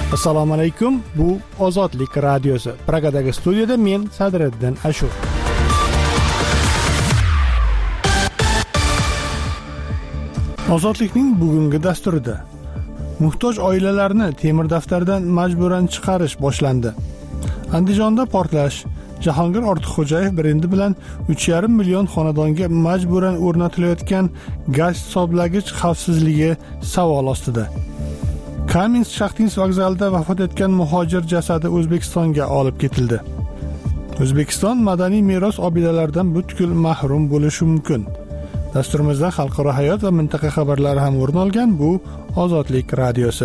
Assalomu alaykum. Bu Ozodlik radiosi. Pragadagi studiyada men Sadriddin Ashur. Ozodlikning bugungi dasturida muhtoj oilalarni temir daftardan majburan chiqarish boshlandi. Andijonda portlash. Jahongir Ortiqxo'jayev brendi bilan 3,5 million xonadonga majburan o'rnatilayotgan gaz hisoblagich xavfsizligi savol ostida. Kaminsk-Shaxtinsk vokzalida vafot etgan muhojir jasadi O'zbekistonga olib ketildi. O'zbekiston madaniy meros obidalaridan butkul mahrum bo'lishi mumkin. Dasturimizda xalqaro hayot va mintaqa xabarlari ham o'rin olgan. Bu Ozodlik radiosi.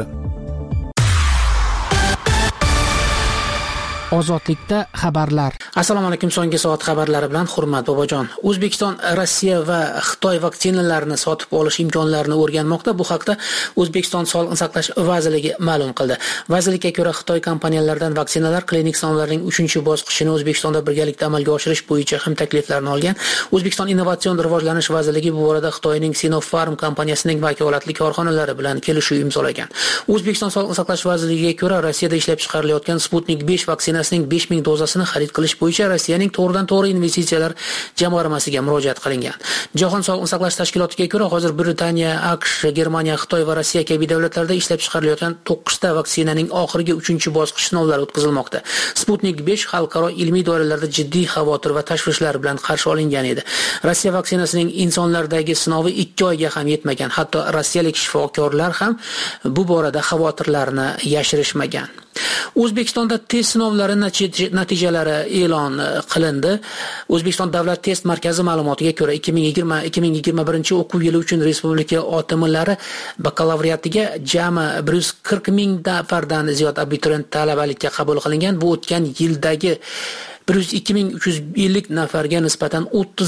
Ozodlikda xabarlar. Assalomu alaykum. So'nggi soat xabarlari bilan Hurmat Bobojon. O'zbekiston Rossiya va Xitoy vaksinalarini sotib olish imkonlarini o'rganmoqda. Bu haqda O'zbekiston Sog'liqni saqlash vazirligi ma'lum qildi. Vazirlikka ko'ra Xitoy kompaniyalaridan vaksinalar klinik sinovlarning 3-bosqichini O'zbekistonda birgalikda amalga oshirish bo'yicha ham takliflarni olgan. O'zbekiston Innovatsion rivojlanish vazirligi bu borada Xitoyning Sinopharm kompaniyasining vakolatli korxonalari bilan kelishuv imzolagan. O'zbekiston Sog'liqni saqlash vazirligiga ko'ra Rossiyada ishlab chiqarilayotgan Sputnik 5 vaksinasining 5000 dozasini xarid qilish bo'yicha Rossiyaning to'g'ridan-to'g'ri investitsiyalar jamg'armasiga murojaat qilingan. Jahon Sog'liqni saqlash tashkilotiga ko'ra hozir Britaniya, AQSh, Germaniya, Xitoy va Rossiya kabi davlatlarda ishlab chiqarilayotgan 9 ta vaksinaning oxirgi 3-bosqich sinovlari o'tkazilmoqda. Sputnik 5 xalqaro ilmiy doiralarda jiddiy xavotir va tashvishlar bilan qarshi olingan edi. Rossiya vaksinasining insonlardagi sinovi 2 oyga ham yetmagan. Hatto rossiyalik shifokorlar ham bu borada xavotirlarini yashirishmagan. O'zbekistonda test sinovlari natijalari e'lon qilindi. O'zbekiston davlat test markazi ma'lumotiga ko'ra 2020-2021 o'quv yili uchun respublika OTMlari bakalavriatiga jami 140 ming nafardan ziyod abituriyent talabalikka qabul qilingan. Bu o'tgan yildagi 102.350 nafarga nisbatan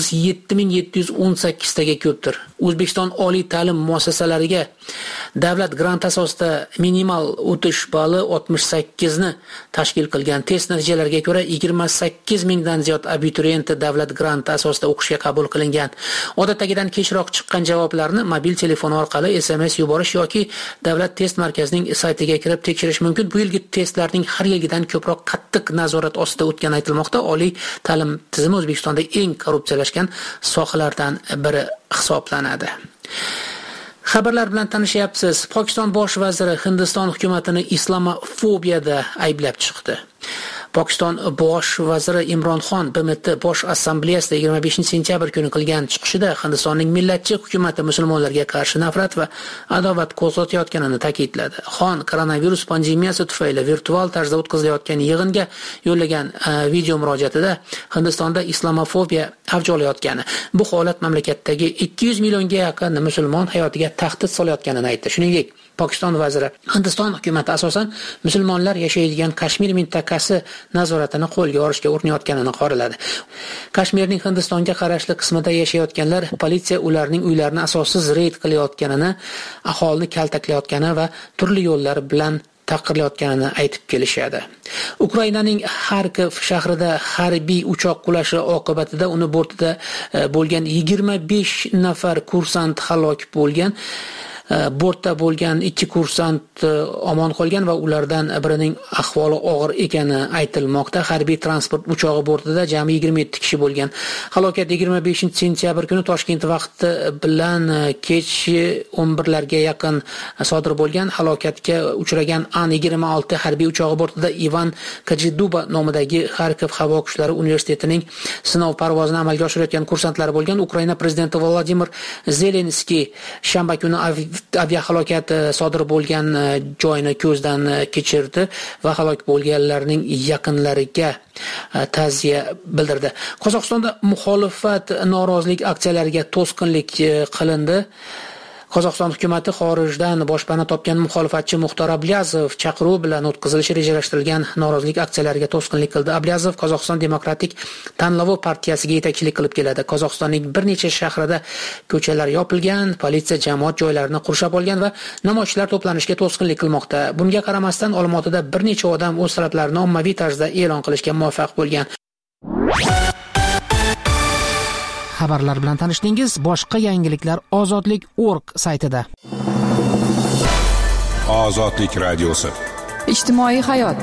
37.718 taga ko'pdir. O'zbekiston oliy ta'lim muassasalariga davlat grant asosida minimal o'tish balli 68 ni tashkil qilgan. Test natijalariga ko'ra 28 mingdan ziyod abituriyent davlat granti asosida o'qishga qabul qilingan. Odatdagidan kechroq chiqqan javoblarni mobil telefon orqali SMS yuborish yoki davlat test markazining saytiga kirib tekshirish mumkin. Bu yilgi testlarning har yilgidan ko'proq qattiq nazorat ostida o'tgani aytilmoqda. Oliy ta'lim tizimi O'zbekistonda eng korrupsiyalashgan sohalardan biri hisoblanadi. Xabarlar bilan tanishyapsiz. Pokiston bosh vaziri Hindiston hukumatini islamofobiyada ayblab chiqdi. Pokiston bosh vaziri Imron Xon BMT bosh assambleyasida 25-sentyabr kuni qilgan chiqishida Hindistonning millatchi hukumati musulmonlarga qarshi nafrat va adovat qo'zg'atayotganini ta'kidladi. Xon koronavirus pandemiyasi tufayli virtual tarzda o'tkazilayotgan yig'inga yo'llagan video murojaatida Hindistonda islamofobiya avj olayotgani, bu holat mamlakatdagi 200 millionga yaqin musulmon hayotiga tahdid solayotganini aytdi. Shuningdek, Pokiston vaziri Hindiston hukumati asosan musulmonlar yashaydigan Kashmir mintaqasi nazoratini qo'lga olishga urinayotganini qoraladi. Kashmirning Hindistonga qarashli qismida yashayotganlar politsiya ularning uylarini asossiz reyd qilayotganini, aholini kaltaklayotgani va turli yo'llar bilan taqirlayotganini aytib kelishadi. Ukrainaning Xarkov shahrida harbiy uchoq qulashi oqibatida uni bortida bo'lgan 25 nafar kursant halok bo'lgan. Bortda bo'lgan 2 kursant omon qolgan va ulardan birining ahvoli og'ir ekani aytilmoqda. Harbiy transport uchog'i bortida jami 27 kishi bo'lgan. Halokat 25-sentyabr kuni Toshkent vaqti bilan kech 11 larga yaqin sodir bo'lgan. Halokatga uchragan An-26 harbiy uchog'i bortida Ivan Kajiduba nomidagi Xarkov havo kuchlari universitetining sinov parvozini amalga oshirayotgan kursantlar bo'lgan. Ukraina prezidenti Vladimir Zelenskiy shanba kuni aviahalokat sodir bo'lgan joyni ko'zdan kechirdi va halok bo'lganlarning yaqinlariga ta'ziya bildirdi. Qozog'istonda muxolifat norozilik aksiyalariga to'sqinlik qilindi. Qozog'iston hukumatı xorijdan boshpana topgan muxolifatchi Muxtor Ablazov chaqiruvi bilan o'tkazilishi rejalashtirilgan norozilik aksiyalariga to'sqinlik qildi. Ablazov Qozog'iston Demokratik tanlovi partiyasiga yetakchilik qilib keladi. Qozog'istonning bir necha shahrida ko'chalar yopilgan, politsiya jamoat joylarini qurshab olgan va namoyishchilar to'planishiga to'sqinlik qilmoqda. Bunga qaramasdan Olmaotada bir necha odam o'z talablarini ommaviy tarzda e'lon qilishga muvaffaq bo'lgan. Xabarlar bilan tanishdingiz. Boshqa yangiliklar Ozodlik.org saytida. Ozodlik radiosi. ijtimoiy hayot.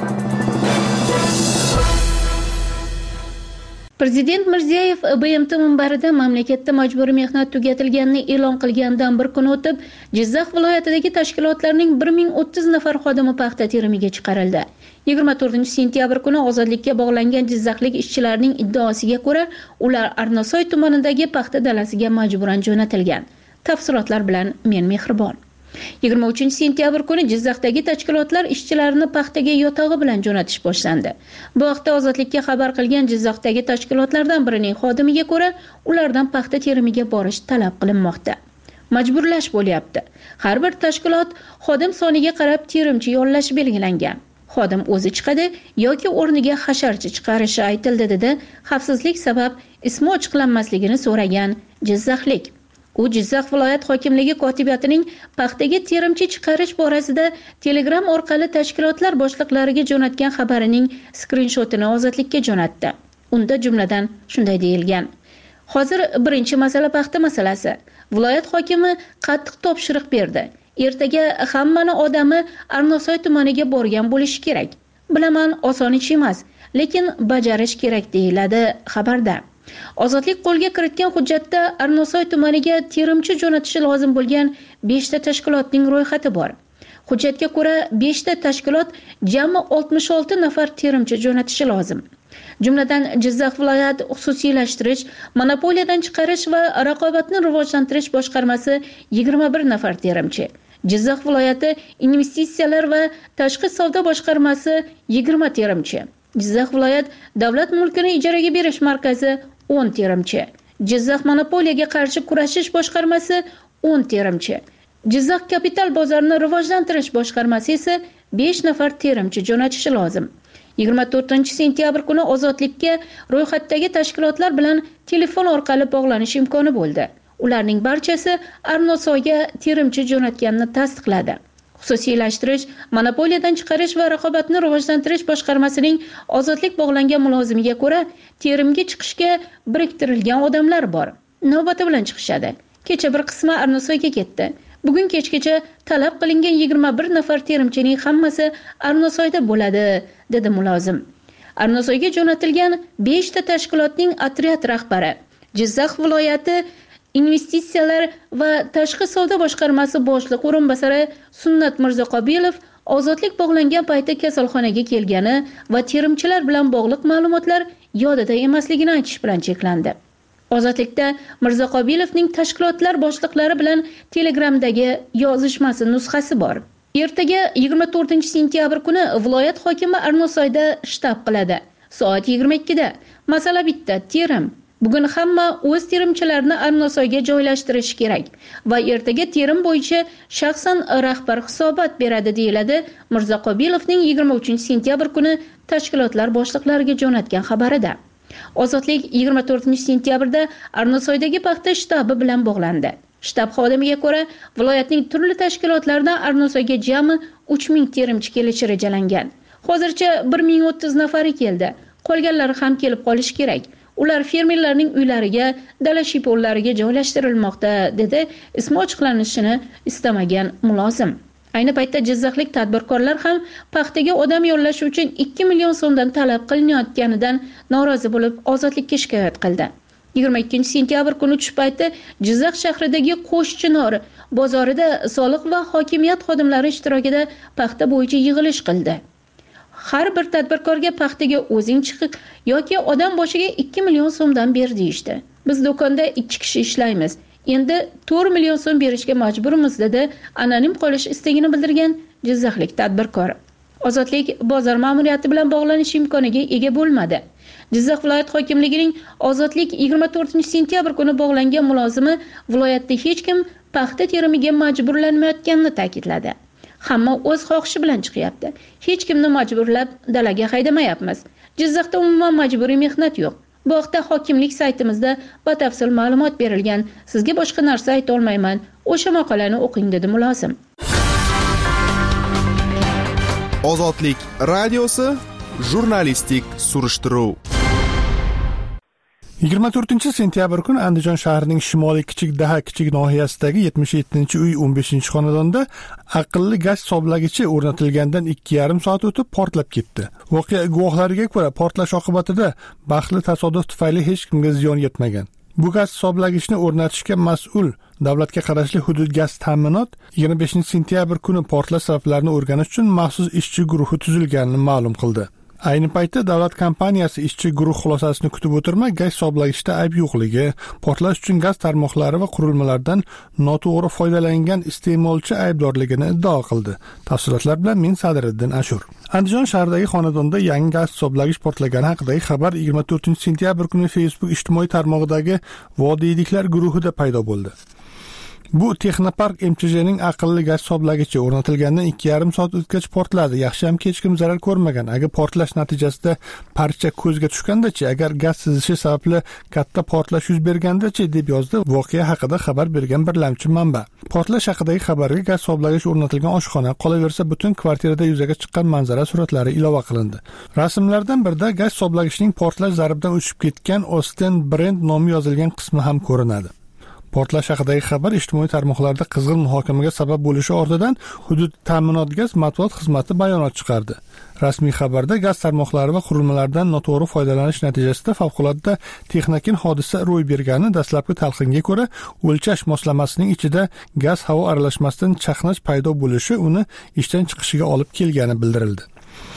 Prezident Mirziyoyev BMT minbarida mamlakatda majburiy mehnat tugatilganini e'lon qilganidan bir kun o'tib, Jizzax viloyatidagi tashkilotlarning 1030 nafar xodimi paxta terimiga chiqarildi. 24-sentyabr kuni ozodlikka bog'langan jizzaxlik ishchilarning iddaosiga ko'ra, ular Arnasoy tumanidagi paxta dalasiga majburan jo'natilgan. Tafsilotlar bilan men Mehribon. 23-sentyabr kuni Jizzaxdagi tashkilotlar ishchilarini paxtaga yotog'i bilan jo'natish boshlandi. Bu haqda Ozodlikka xabar qilgan Jizzaxdagi tashkilotlardan birining xodimiga ko'ra, ulardan paxta terimiga borish talab qilinmoqda. Majburlash bo'lyapti. Har bir tashkilot xodim soniga qarab terimchi yollash belgilangan. Xodim o'zi chiqadi yoki o'rniga hasharchi chiqarishi aytildi dedi xavfsizlik sabab ismi ochiqlanmasligini so'ragan jizzaxlik. U Jizzax viloyat hokimligi kotibiyatining paxtaga terimchi chiqarish borasida Telegram orqali tashkilotlar boshliqlariga jo'natgan xabarining skrinshotini Ozodlikka jo'natdi. Unda jumladan shunday deyilgan: Hozir birinchi masala paxta masalasi. Viloyat hokimi qattiq topshiriq berdi. Ertaga hammani odami Arnasoy tumaniga borgan bo'lishi kerak. Bilaman, oson ish emas, lekin bajarish kerak deyiladi xabarda. Ozodlik qo'lga kiritgan hujjatda Arnasoy tumaniga terimchi jo'natishi lozim bo'lgan 5 ta tashkilotning ro'yxati bor. Hujjatga ko'ra 5 ta tashkilot jami 66 nafar terimchi jo'natishi lozim. Jumladan Jizzax viloyat xususiylashtirish, monopoliyadan chiqarish va raqobatni rivojlantirish boshqarmasi 21 nafar terimchi. Jizzax viloyati investitsiyalar va tashqi savdo boshqarmasi 20 terimchi. Jizzax viloyat davlat mulkini ijaraga berish markazi 10 terimchi. Jizzax monopoliyaga qarshi kurashish boshqarmasi 10 terimchi. Jizzax kapital bozorini rivojlantirish boshqarmasi esa 5 nafar terimchi jo'natishi lozim. 24-sentyabr kuni Ozodlikka ro'yxatdagi tashkilotlar bilan telefon orqali bog'lanish imkoni bo'ldi. Ularning barchasi Arnasoyga terimchi jo'natganini tasdiqladi. Xususiylashtirish, monopoliyadan chiqarish va raqobatni rivojlantirish boshqarmasining Ozodlik bog'langan mulozimiga ko'ra, terimga chiqishga biriktirilgan odamlar bor. Navbati bilan chiqishadi. Kecha bir qismi Arnasoyga ketdi. Bugun kechgacha talab qilingan 21 nafar terimchining hammasi Arnasoyda bo'ladi, dedi mulozim. Arnasoyga jo'natilgan 5 ta tashkilotning otryad rahbari, Jizzax viloyati investitsiyalar va tashqi savdo boshqarmasi boshliq o'rinbosari Sunnat Mirzaqobilov ozodlik bog'langan paytda kasalxonaga kelgani va terimchilar bilan bog'liq ma'lumotlar yodida emasligini aytish bilan cheklandi. Ozodlikda Mirzaqobilovning tashkilotlar boshliqlari bilan Telegramdagi yozishmasi nusxasi bor. Ertaga 24-sentyabr kuni viloyat hokimi Arnasoyda shtab qiladi. Soat 22 da. Masala bitta, terim. Bugun hamma o'z terimchilarini Arnasoyga joylashtirishi kerak va ertaga terim bo'yicha shaxsan rahbar hisobot beradi, deyiladi Mirzaqobilovning 23-sentyabr kuni tashkilotlar boshliqlariga jo'natgan xabarida. Ozodlik 24-sentyabrda Arnasoydagi paxta shtabi bilan bog'landi. Shtab xodimiga ko'ra, viloyatning turli tashkilotlaridan Arnasoyga jami 3000 terimchi kelishi rejalangan. Hozircha 1030 nafari keldi. Qolganlari ham kelib qolishi kerak. Ular fermerlarning uylariga, dala shipollariga joylashtirilmoqda, dedi ismi ochiqlanishini istamagan mulozim. Ayni paytda Jizzaxlik tadbirkorlar ham paxtaga odam yollash uchun 2 million so'mdan talab qilinayotganidan norozi bo'lib Ozodlikka shikoyat qildi. 22-sentyabr kuni tush payti Jizzax shahridagi Qo'shchinor bozorida soliq va hokimiyat xodimlari ishtirokida paxta bo'yicha yig'ilish qildi. Har bir tadbirkorga paxtaga o'zing chiqib yoki odam boshiga 2 million so'mdan ber deyishdi. Biz do'konda 2 kishi ishlaymiz. Endi 4 million so'm berishga majburmiz, dedi anonim qolish istagini bildirgan Jizzaxlik tadbirkor. Ozodlik bozor ma'muriyati bilan bog'lanish imkoniga ega bo'lmadi. Jizzax viloyat hokimligining Ozodlik 24-sentyabr kuni bog'langan mulozimi viloyatda hech kim paxta terimiga majburlanmayotganini ta'kidladi. Hamma o'z xohishi bilan chiqyapti. Hech kimni majburlab dalaga haydamayapmiz. Jizzaxda umuman majburiy mehnat yo'q. Bu haqda hokimlik saytimizda batafsil ma'lumot berilgan. Sizga boshqa narsa ayta olmayman. O'sha maqolani o'qing, dedi mulozim. Ozodlik radiosi jurnalistik surishtiruv. 24-sentyabr kuni Andijon shahrining shimoliy Kichikdaha kichik nohiyasidagi 77-uy 15-xonadonda aqlli gaz hisoblagichi o'rnatilgandan 2,5 soat o'tib portlab ketdi. Voqea guvohlariga ko'ra, portlash oqibatida baxtli tasodif tufayli hech kimga ziyon yetmagan. Bu gaz hisoblagichni o'rnatishga mas'ul davlatga qarashli hudud gaz ta'minot 25-sentyabr kuni portlash sabablarini o'rganish uchun maxsus ishchi guruhi tuzilganini ma'lum qildi. Ayni paytda davlat kompaniyasi ishchi guruh xulosasini kutib o'tirmay, gaz hisoblagichda ayb yo'qligi, portlash uchun gaz tarmoqlari va qurilmalardan noto'g'ri foydalangan iste'molchi aybdorligini iddao qildi. Tafsilotlar bilan men Sadriddin Ashur. Andijon shahridagi xonadonda yangi gaz hisoblagich portlagani haqidagi xabar 24-sentyabr kuni Facebook ijtimoiy tarmog'idagi Vodiyliklar guruhida paydo bo'ldi. Bu Texnopark MCJning aqlli gaz hisoblagichi o'rnatilgandan 2,5 soat o'tgach portladi. Yaxshiyamki hech kim zarar ko'rmagan. Agar portlash natijasida parcha ko'zga tushganda-chi, agar gaz sizishi sababli katta portlash yuz berganda-chi, deb yozdi voqea haqida xabar bergan birlamchi manba. Portlash haqidagi xabarga gaz hisoblagich o'rnatilgan oshxona, qolaversa butun kvartirada yuzaga chiqqan manzara suratlari ilova qilindi. Rasmlardan birida gaz hisoblagichning portlash zarbidan o'chib ketgan Osten Brand nomi yozilgan qismi ham ko'rinadi. Portlash haqidagi xabar ijtimoiy tarmoqlarda qizg'in muhokamaga sabab bo'lishi ortidan hudud ta'minot gaz matbuot xizmati bayonot chiqardi. Rasmiy xabarda gaz tarmoqlari va qurilmalardan noto'g'ri foydalanish natijasida favqulodda texnik hodisa ro'y bergani dastlabki talqinga ko'ra, o'lchash moslamasining ichida gaz-havo aralashmasidan chaqnash paydo bo'lishi uni ishdan chiqishiga olib kelgani bildirildi.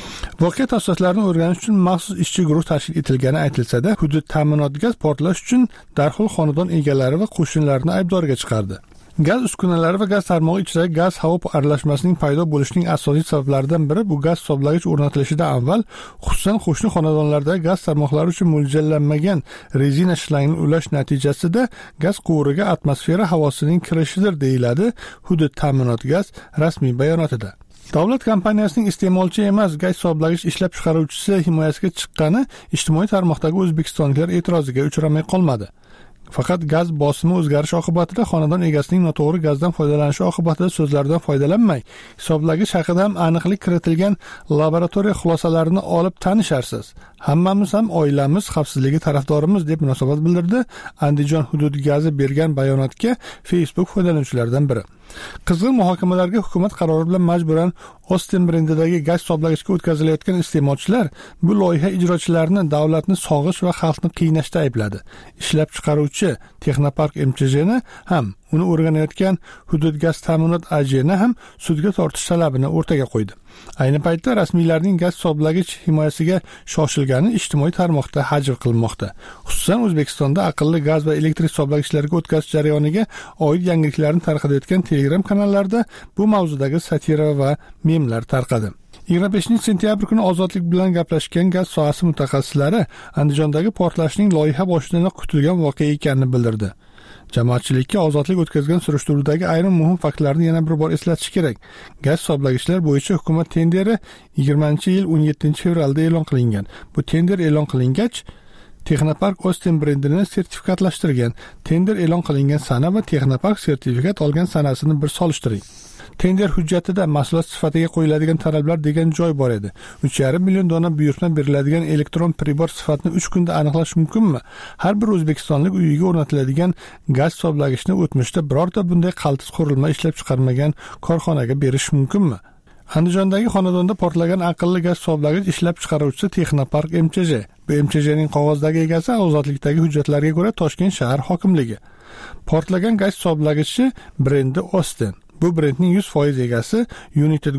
Voqea tafsilotlarini o'rganish uchun maxsus ishchi guruh tashkil etilgani aytilsa-da, hudud ta'minot gaz portlash uchun darhol xonadon egalari va qo'shnilarini aybdorga chiqardi. Gaz uskunalari va gaz tarmog'i ichidagi gaz-havo aralashmasining paydo bo'lishining asosiy sabablaridan biri bu gaz hisoblagich o'rnatilishidan avval, xususan qo'shni xonadonlardagi gaz tarmoqlari uchun mo'ljallanmagan rezina shlangni ulash natijasida gaz quvuriga atmosfera havosining kirishidir, deyiladi hudud ta'minot gaz rasmiy bayonotida. Davlat kompaniyasining iste'molchi emas gaz hisoblagich ishlab chiqaruvchisi himoyasiga chiqqani ijtimoiy tarmoqdagi o'zbekistonliklar e'tiroziga uchramay qolmadi. Faqat gaz bosimi o'zgarishi oqibatida xonadon egasining noto'g'ri gazdan foydalanishi oqibatida so'zlaridan foydalanmay, hisoblagich haqida ham aniqlik kiritilgan laboratoriya xulosalarini olib tanisharsiz. Hammamiz ham oilamiz xavfsizligi tarafdorimiz, deb munosabat bildirdi Andijon hudud gazi bergan bayonotga Facebook foydalanuvchilaridan biri. Qizg'in muhokamalarga hukumat qarori bilan majburan Osten brendidagi gaz hisoblagichga o'tkazilayotgan iste'molchilar bu loyiha ijrochilarini davlatni sog'ish va xalqni qiynashda aybladi. Ishlab chiqaruvchi Texnopark MCJni ham, uni o'rganayotgan hudud gaz ta'minot AJni ham sudga tortish talabini o'rtaga qo'ydi. Ayni paytda rasmiylarning gaz hisoblagich himoyasiga shoshilgani ijtimoiy tarmoqda hajv qilinmoqda. Xususan O'zbekistonda aqlli gaz va elektr hisoblagichlarga o'tkazish jarayoniga oid yangiliklarni tarqatayotgan Telegram kanallarda bu mavzudagi satira va memlar tarqadi. 25-sentyabr kuni Ozodlik bilan gaplashgan gaz sohasi mutaxassislari Andijondagi portlashning loyiha boshidanoq kutilgan voqea ekanini bildirdi. Jamoatchilikka Ozodlik o'tkazgan surishtiruvdagi ayrim muhim faktlarni yana bir bor eslatish kerak. Gaz hisoblagichlar bo'yicha hukumat tenderi 20-yil 17-fevralda e'lon qilingan. Bu tender e'lon qilingach, Texnopark Osten brendini sertifikatlashtirgan. Tender e'lon qilingan sana va Texnopark sertifikat olgan sanasini bir solishtiring. Tender hujjatida mahsulot sifatiga qo'yiladigan talablar degan joy bor edi. 3,5 million dona buyurtma beriladigan elektron pribor sifatini 3 kunda aniqlash mumkinmi? Har bir o'zbekistonlik uyiga o'rnatiladigan gaz hisoblagichni o'tmishda birorta bunday qaltis qurilma ishlab chiqarmagan korxonaga berish mumkinmi? Andijondagi xonadonda portlagan aqlli gaz hisoblagich ishlab chiqaruvchisi Texnopark MCJ. Bu MCJning qog'ozdagi egasi Ozodlikdagi hujjatlarga ko'ra Toshkent shahar hokimligi. Portlagan gaz hisoblagichi brendi Osten. Bu brendning 100% egasi United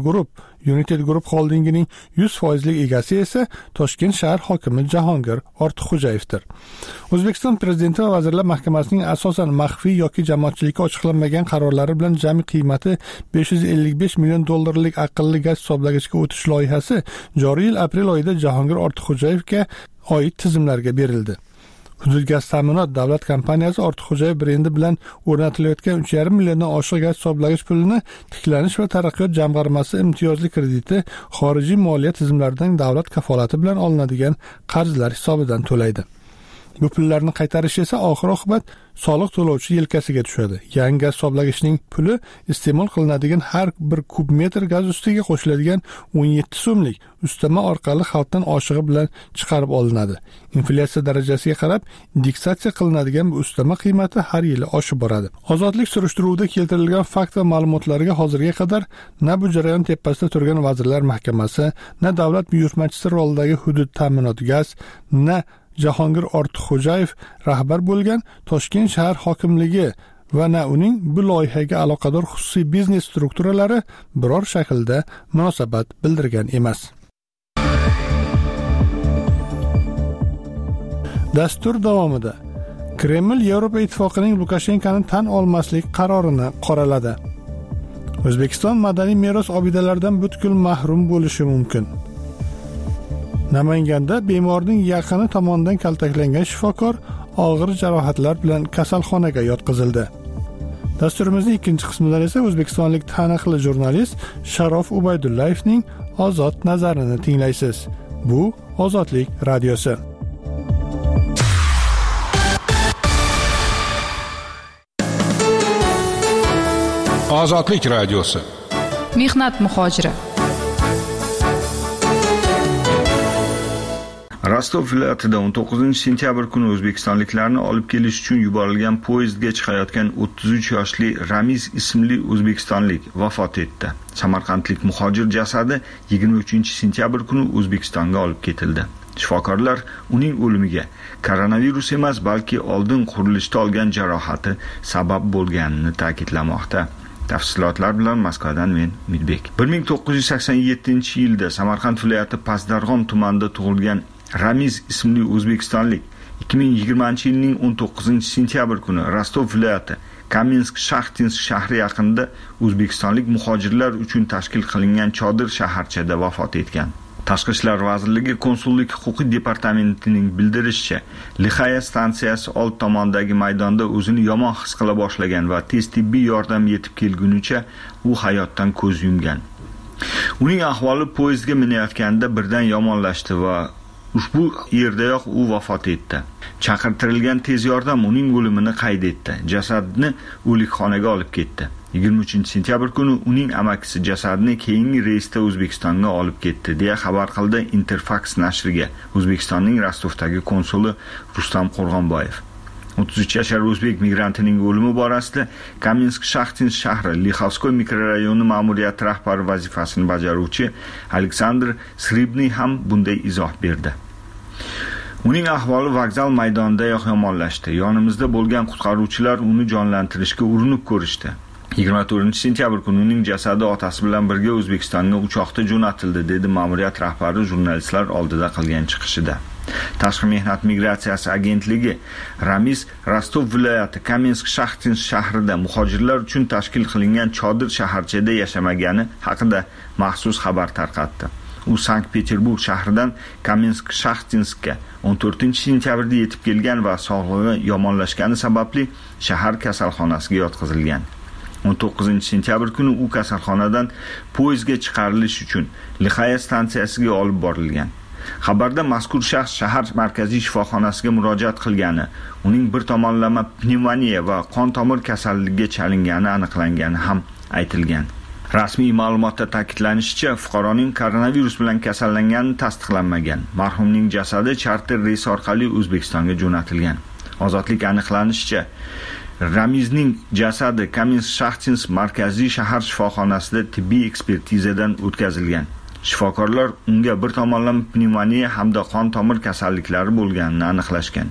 Group holdingining 100% egasi esa Toshkent shahar hokimi Jahongir Ortiqxo'jayevdir. O'zbekiston prezidenti va Vazirlar Mahkamasining asosan maxfiy yoki jamoatchilikka ochiqlanmagan qarorlari bilan jami qiymati 555 million dollarlik aqlli gaz hisoblagichga o'tish loyihasi joriy yil aprel oyida Jahongir Ortiqxo'jayevga oid tizimlarga berildi. Hudud gaz ta'minot davlat kompaniyasi Ortiqxo'jayev brendi bilan o'rnatilayotgan 3,5 milliondan oshiq gaz hisoblagich pulini Tiklanish va taraqqiyot jamg'armasi imtiyozli krediti xorijiy moliya tizimlaridan davlat kafolati bilan olinadigan qarzlar hisobidan to'laydi. Bu pullarni qaytarish esa oxir-oqibat soliq to'lovchi yelkasiga tushadi. Yangi gaz hisoblagichning puli iste'mol qilinadigan har bir kub metr gaz ustiga qo'shiladigan 17 so'mlik ustama orqali xalqdan oshig'i bilan chiqarib olinadi. Inflyatsiya darajasiga qarab indeksatsiya qilinadigan bu ustama qiymati har yili oshib boradi. Ozodlik surishtiruvida keltirilgan fakt va ma'lumotlarga hozirga qadar na bu jarayon tepasida turgan Vazirlar Mahkamasi, na davlat buyurtmachisi rolidagi hudud ta'minot gaz, na Jahongir Ortiqxo'jayev rahbar bo'lgan Toshkent shahar hokimligi va na uning bu loyihaga aloqador xususiy biznes strukturalari biror shaklda munosabat bildirgan emas. Dastur davomida Kreml Yevropa Ittifoqining Lukashenkoni tan olmaslik qarorini qoraladi. O'zbekiston madaniy meros obidalaridan butkul mahrum bo'lishi mumkin. Namanganda bemorning yaqini tomonidan kaltaklangan shifokor og'ir jarohatlar bilan kasalxonaga yotqizildi. Dasturimizning ikkinchi qismida esa o'zbekistonlik taniqli jurnalist Sharof Ubaydullayevning ozod nazarini tinglaysiz. Bu Ozodlik radiosi. Ozodlik radiosi. Mehnat muhojiri. Rostov viloyatida 19-sentyabr kuni o'zbekistonliklarni olib kelish uchun yuborilgan poyezdga chiqayotgan 33 yoshli Ramiz ismli o'zbekistonlik vafot etdi. Samarqandlik muhojir jasadi 23-sentyabr kuni O'zbekistonga olib ketildi. Shifokorlar uning o'limiga koronavirus emas, balki oldin qurilishda olgan jarohati sabab bo'lganini ta'kidlamoqda. Tafsilotlar bilan Moskvadan men Umidbek. 1987-yilda Samarqand viloyati Pastdarg'om tumanida tug'ilgan Ramiz ismli o'zbekistonlik 2020-yilning 19-sentyabr kuni Rostov viloyati Kamensk-Shaxtinsk shahri yaqinida o'zbekistonlik muhojirlar uchun tashkil qilingan chodir shaharchada vafot etgan. Tashqi ishlar vazirligi konsullik huquqiy departamentining bildirishicha, Lixaya stansiyasi old tomondagi maydonda o'zini yomon his qila boshlagan va tez tibbiy yordam yetib kelgunicha u hayotdan ko'z yumgan. Uning ahvoli poyezdga minayotganda birdan yomonlashdi va ushbu yerdayoq u vafot etdi. Chaqirtirilgan tez yordam uning o'limini qayd etdi. Jasadni o'likxonaga olib ketdi. 23-sentyabr kuni uning amakisi jasadni keyingi reysda O'zbekistonga olib ketdi, deya xabar qildi Interfax nashriga O'zbekistonning Rostovdagi konsuli Rustam Qo'rg'onboyev. 33 yashar o'zbek migrantining o'limi borasida Kamensk-Shaxtinsk shahri Lixovskoy mikrorayoni ma'muriyati rahbari vazifasini bajaruvchi Aleksandr Sribniy ham bunday izoh berdi. Uning ahvoli vokzal maydonidayoq yomonlashdi. Yonimizda bo'lgan qutqaruvchilar uni jonlantirishga urinib ko'rishdi. 24-sentyabr kuni uning jasadi otasi bilan birga O'zbekistonga uchoqda jo'natildi, dedi ma'muriyat rahbari jurnalistlar oldida qilgan chiqishida. Tashqi mehnat migratsiyasi agentligi Ramiz Rostov viloyati Kamensk-Shaxtinsk shahrida muhojirlar uchun tashkil qilingan chodir shaharchada yashamagani haqida maxsus xabar tarqatdi. U Sankt-Peterburg shahridan Kamensk-Shaxtinskka 14-sentyabrda yetib kelgan va sog'lig'i yomonlashgani sababli shahar kasalxonasiga yotqizilgan. 19-sentyabr kuni u kasalxonadan poyezdga chiqarilish uchun Lixaya stansiyasiga olib borilgan. Xabarda mazkur shaxs shahar markaziy shifoxonasiga murojaat qilgani, uning bir tomonlama pnevmoniya va qon tomir kasalligiga chalingani aniqlangani ham aytilgan. Rasmiy ma'lumotda ta'kidlanishicha, fuqaroning koronavirus bilan kasallangani tasdiqlanmagan. Marhumning jasadi charter reys orqali O'zbekistonga jo'natilgan. Ozodlik aniqlanishicha, Ramizning jasadi Kamensk-Shaxtinsk markaziy shahar shifoxonasida tibbiy ekspertizadan o'tkazilgan. Shifokorlar unga bir tomonlama pnevmoniya hamda qon tomir kasalliklari bo'lganini aniqlashgan.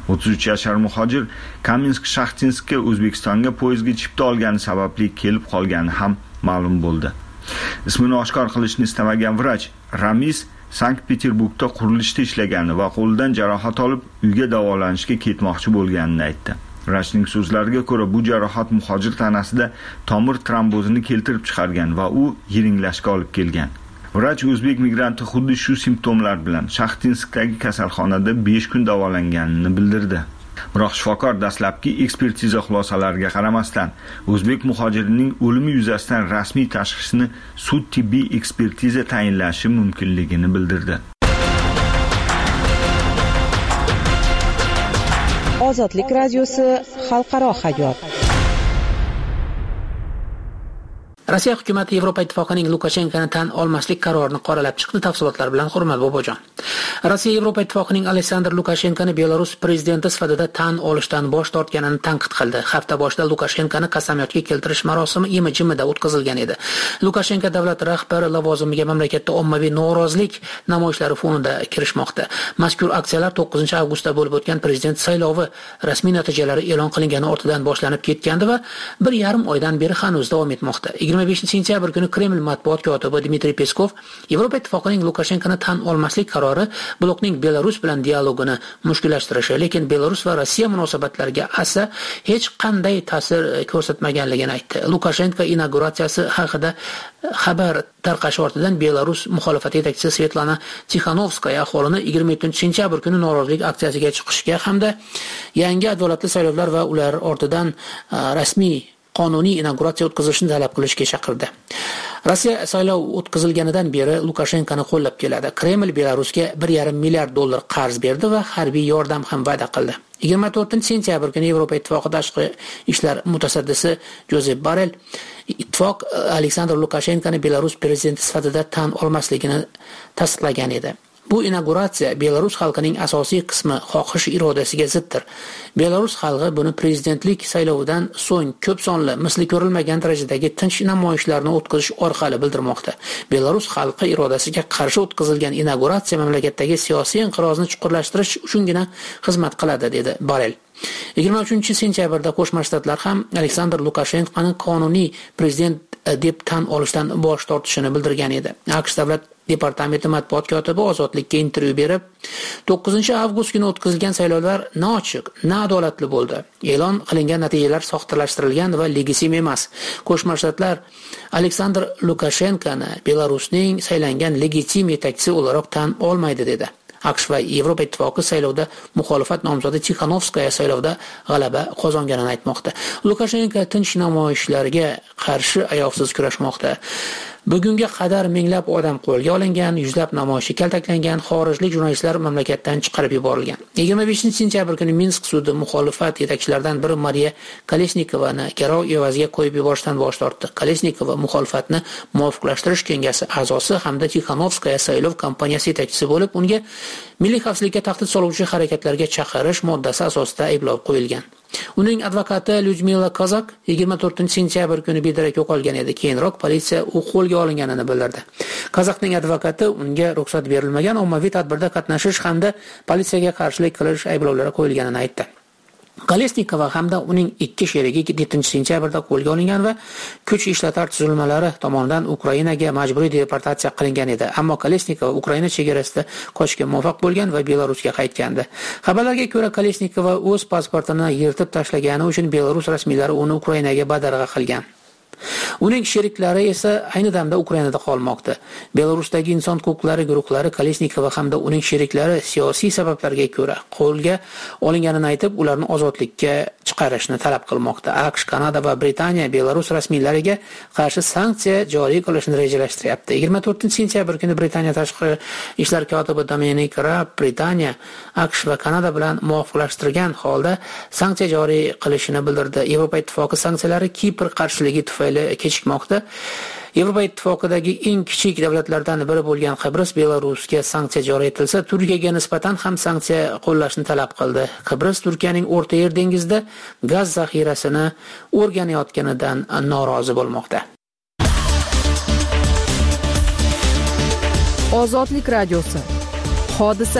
33 yashar muhojir Kamensk-Shaxtinskka O'zbekistonga poyezdga chipta olgani sababli kelib qolgani ham ma'lum bo'ldi. Ismini oshkor qilishni istamagan vrach Ramiz Sankt-Peterburgda qurilishda ishlagani va qo'lidan jarohat olib uyga davolanishga ketmoqchi bo'lganini aytdi. Vrachning so'zlariga ko'ra, bu jarohat muhojir tanasida tomir trombozini keltirib chiqargan va u yiringlashga olib kelgan. Vrach o'zbek migranti xuddi shu simptomlar bilan Shaxtinskdagi kasalxonada 5 kun davolanganini bildirdi. Biroq shifokor dastlabki ekspertiza xulosalariga qaramasdan o'zbek muhojirining o'limi yuzasidan rasmiy tashxisni sud tibbiy ekspertiza tayinlashi mumkinligini bildirdi. Ozodlik radiosi xalqaro hayot. Rossiya hukumati Yevropa Ittifoqining Lukashenkoni tan olmaslik qarorini qoralab chiqdi. Tafsilotlar bilan Hurmat Bobojon. Rossiya Yevropa Ittifoqining Aleksandr Lukashenkoni Belarus prezidenti sifatida tan olishdan bosh tortganini tanqid qildi. Hafta boshida Lukashenkoni qasamyodga keltirish marosimi imi-jimida o'tkazilgan edi. Lukashenko davlat rahbari lavozimiga mamlakatda ommaviy norozilik namoyishlari fonida kirishmoqda. Mazkur aksiyalar 9-avgustda bo'lib o'tgan prezident saylovi rasmiy natijalari e'lon qilingani ortidan boshlanib ketgandi va 1,5 oydan beri hanuz davom etmoqda. 25-sentyabr kuni Kreml matbuot kotibi Dmitriy Peskov Yevropa Ittifoqining Lukashenkoni tan olmaslik qarori blokning Belarus bilan dialogini mushkullashtirishi, lekin Belarus va Rossiya munosabatlariga asa hech qanday ta'sir ko'rsatmaganligini aytdi. Lukashenko inauguratsiyasi haqida xabar tarqashi ortidan Belarus muxolifat yetakchisi Svetlana Tixanovskaya aholini 27-sentyabr kuni norozilik aksiyasiga chiqishga hamda yangi adolatli saylovlar va ular ortidan rasmiy qonuniy inauguratsiya o'tkazilishini talab qilishga chaqirdi. Rossiya saylov o'tkazilganidan beri Lukashenkoni qo'llab keladi. Kreml Belarusga 1,5 milliard dollar qarz berdi va harbiy yordam ham va'da qildi. 24-sentyabr kuni Yevropa Ittifoqi tashqi ishlar mutasaddisi Josep Borrell ittifoq Aleksandr Lukashenkoni Belarus prezidenti sifatida tan olmasligini tasdiqlagan edi. Bu inauguratsiya Belarus xalqining asosiy qismi xohish irodasiga ziddir. Belarus xalqi buni prezidentlik saylovidan so'ng ko'p sonli misli ko'rilmagan darajadagi tinch namoyishlarni o'tkazish orqali bildirmoqda. Belarus xalqi irodasiga qarshi o'tkazilgan inauguratsiya mamlakatdagi siyosiy inqirozni chuqurlashtirish uchungina xizmat qiladi, dedi Borrell. 23-sentyabrda Qo'shma Shtatlar ham Aleksandr Lukashenkoni qonuniy prezident deb tan olishdan bosh tortishini bildirgan edi. AQSh davlat departamenti matbuot kotibi Ozodlikka intervyu berib, 9-avgust kuni o'tkazilgan saylovlar nochiq, noodolatli bo'ldi. E'lon qilingan natijalar soxtalashtirilgan va legitim emas. Qo'shma Shtatlar Aleksandr Lukashenkoni Belarusning saylangan legitim yetakchisi o'laroq tan olmaydi, dedi. AQSh va Yevropa Ittifoqi saylovda muxolifat nomzodi Tixanovskaya saylovda g'alaba qozonganini aytmoqda. Lukashenko tinch namoyishlarga qarshi ayovsiz kurashmoqda. Bugunga qadar minglab odam qo'lga olingan, yuzlab namoyishchi kaltaklangan, xorijlik jurnalistlar mamlakatdan chiqarib yuborilgan. 25-sentyabr kuni Minsk sudi muxolifat yetakchilaridan biri Mariya Kolesnikovani garov evaziga qo'yib yuborishdan bosh tortdi. Kolesnikova muxolifatni muvofiqlashtirish kengashi a'zosi hamda Tixanovskaya saylov kampaniyasi yetakchisi bo'lib, unga milliy xavfsizlikka tahdid soluvchi harakatlarga chaqirish moddasi asosida ayblov qo'yilgan. Uning advokati Lyudmila Kozak 24-sentyabr kuni bedarak yo'qolgan edi. Keyinroq politsiya u qo'lga olinganini bildirdi. Kozakning advokati unga ruxsat berilmagan ommaviy tadbirda qatnashish hamda politsiyaga qarshilik qilish ayblovlari qo'yilganini aytdi. Kolesnikova hamda uning 2 sherigi 7-sentyabrda qo'lga olingan va kuch ishlatar tuzilmalari tomonidan Ukrainaga majburiy deportatsiya qilingan edi. Ammo Kolesnikova Ukraina chegarasida qochishga muvaffaq bo'lgan va Belarusga qaytgandi. Xabarlarga ko'ra, Kolesnikova o'z pasportini yirtib tashlagani uchun Belarus rasmiylari uni Ukrainaga badarg'a qilgan. Uning sheriklari esa ayni damda Ukrainada qolmoqda. Belarusdagi inson huquqlari guruhlari Kolesnikova hamda uning sheriklari siyosiy sabablarga ko'ra qo'lga olinganini aytib, ularni ozodlikka chiqarishni talab qilmoqda. AQSh, Kanada va Britaniya Belarus rasmiylariga qarshi sanksiya joriy qilishni rejalashtiryapti. 24-sentyabr kuni Britaniya tashqi ishlar kotibi Dominic Raab Britaniya, AQSh va Kanada bilan muvofiqlashtirgan holda sanksiya joriy qilishini bildirdi. Yevropa Ittifoqi sanksiyalari Kipr qarshiligi tufayli kechikmoqda. Yevropa Ittifoqidagi eng kichik davlatlardan biri bo'lgan Qibros Belarusga sanksiya joriy etilsa, Turkiyaga nisbatan ham sanksiya qo'llashni talab qildi. Qibros Turkiyaning O'rta Yer dengizida gaz zaxirasini o'rganayotganidan norozi bo'lmoqda. Ozodlik radiosi. Hodisa.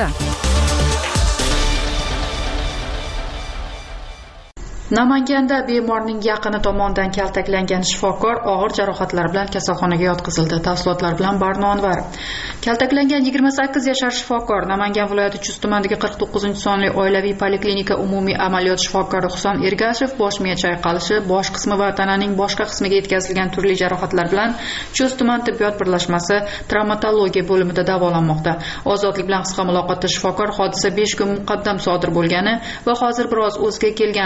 Namanganda bemorning yaqini tomonidan kaltaklangan shifokor og'ir jarohatlar bilan kasalxonaga yotqizildi. Tafsilotlar bilan Barno Anvar. Kaltaklangan 28 yashar shifokor Namangan viloyati Chust tumanidagi 49-sonli oilaviy poliklinika umumiy amaliyot shifokori Husan Ergashev bosh miya chayqalishi, bosh qismi va tananing boshqa qismiga yetkazilgan turli jarohatlar bilan Chust tuman tibbiyot birlashmasi travmatologiya bo'limida davolanmoqda. Ozodlik bilan qisqa muloqotda shifokor hodisa 5 kun muqaddam sodir bo'lgani va hozir biroz o'zga kelgani, ammo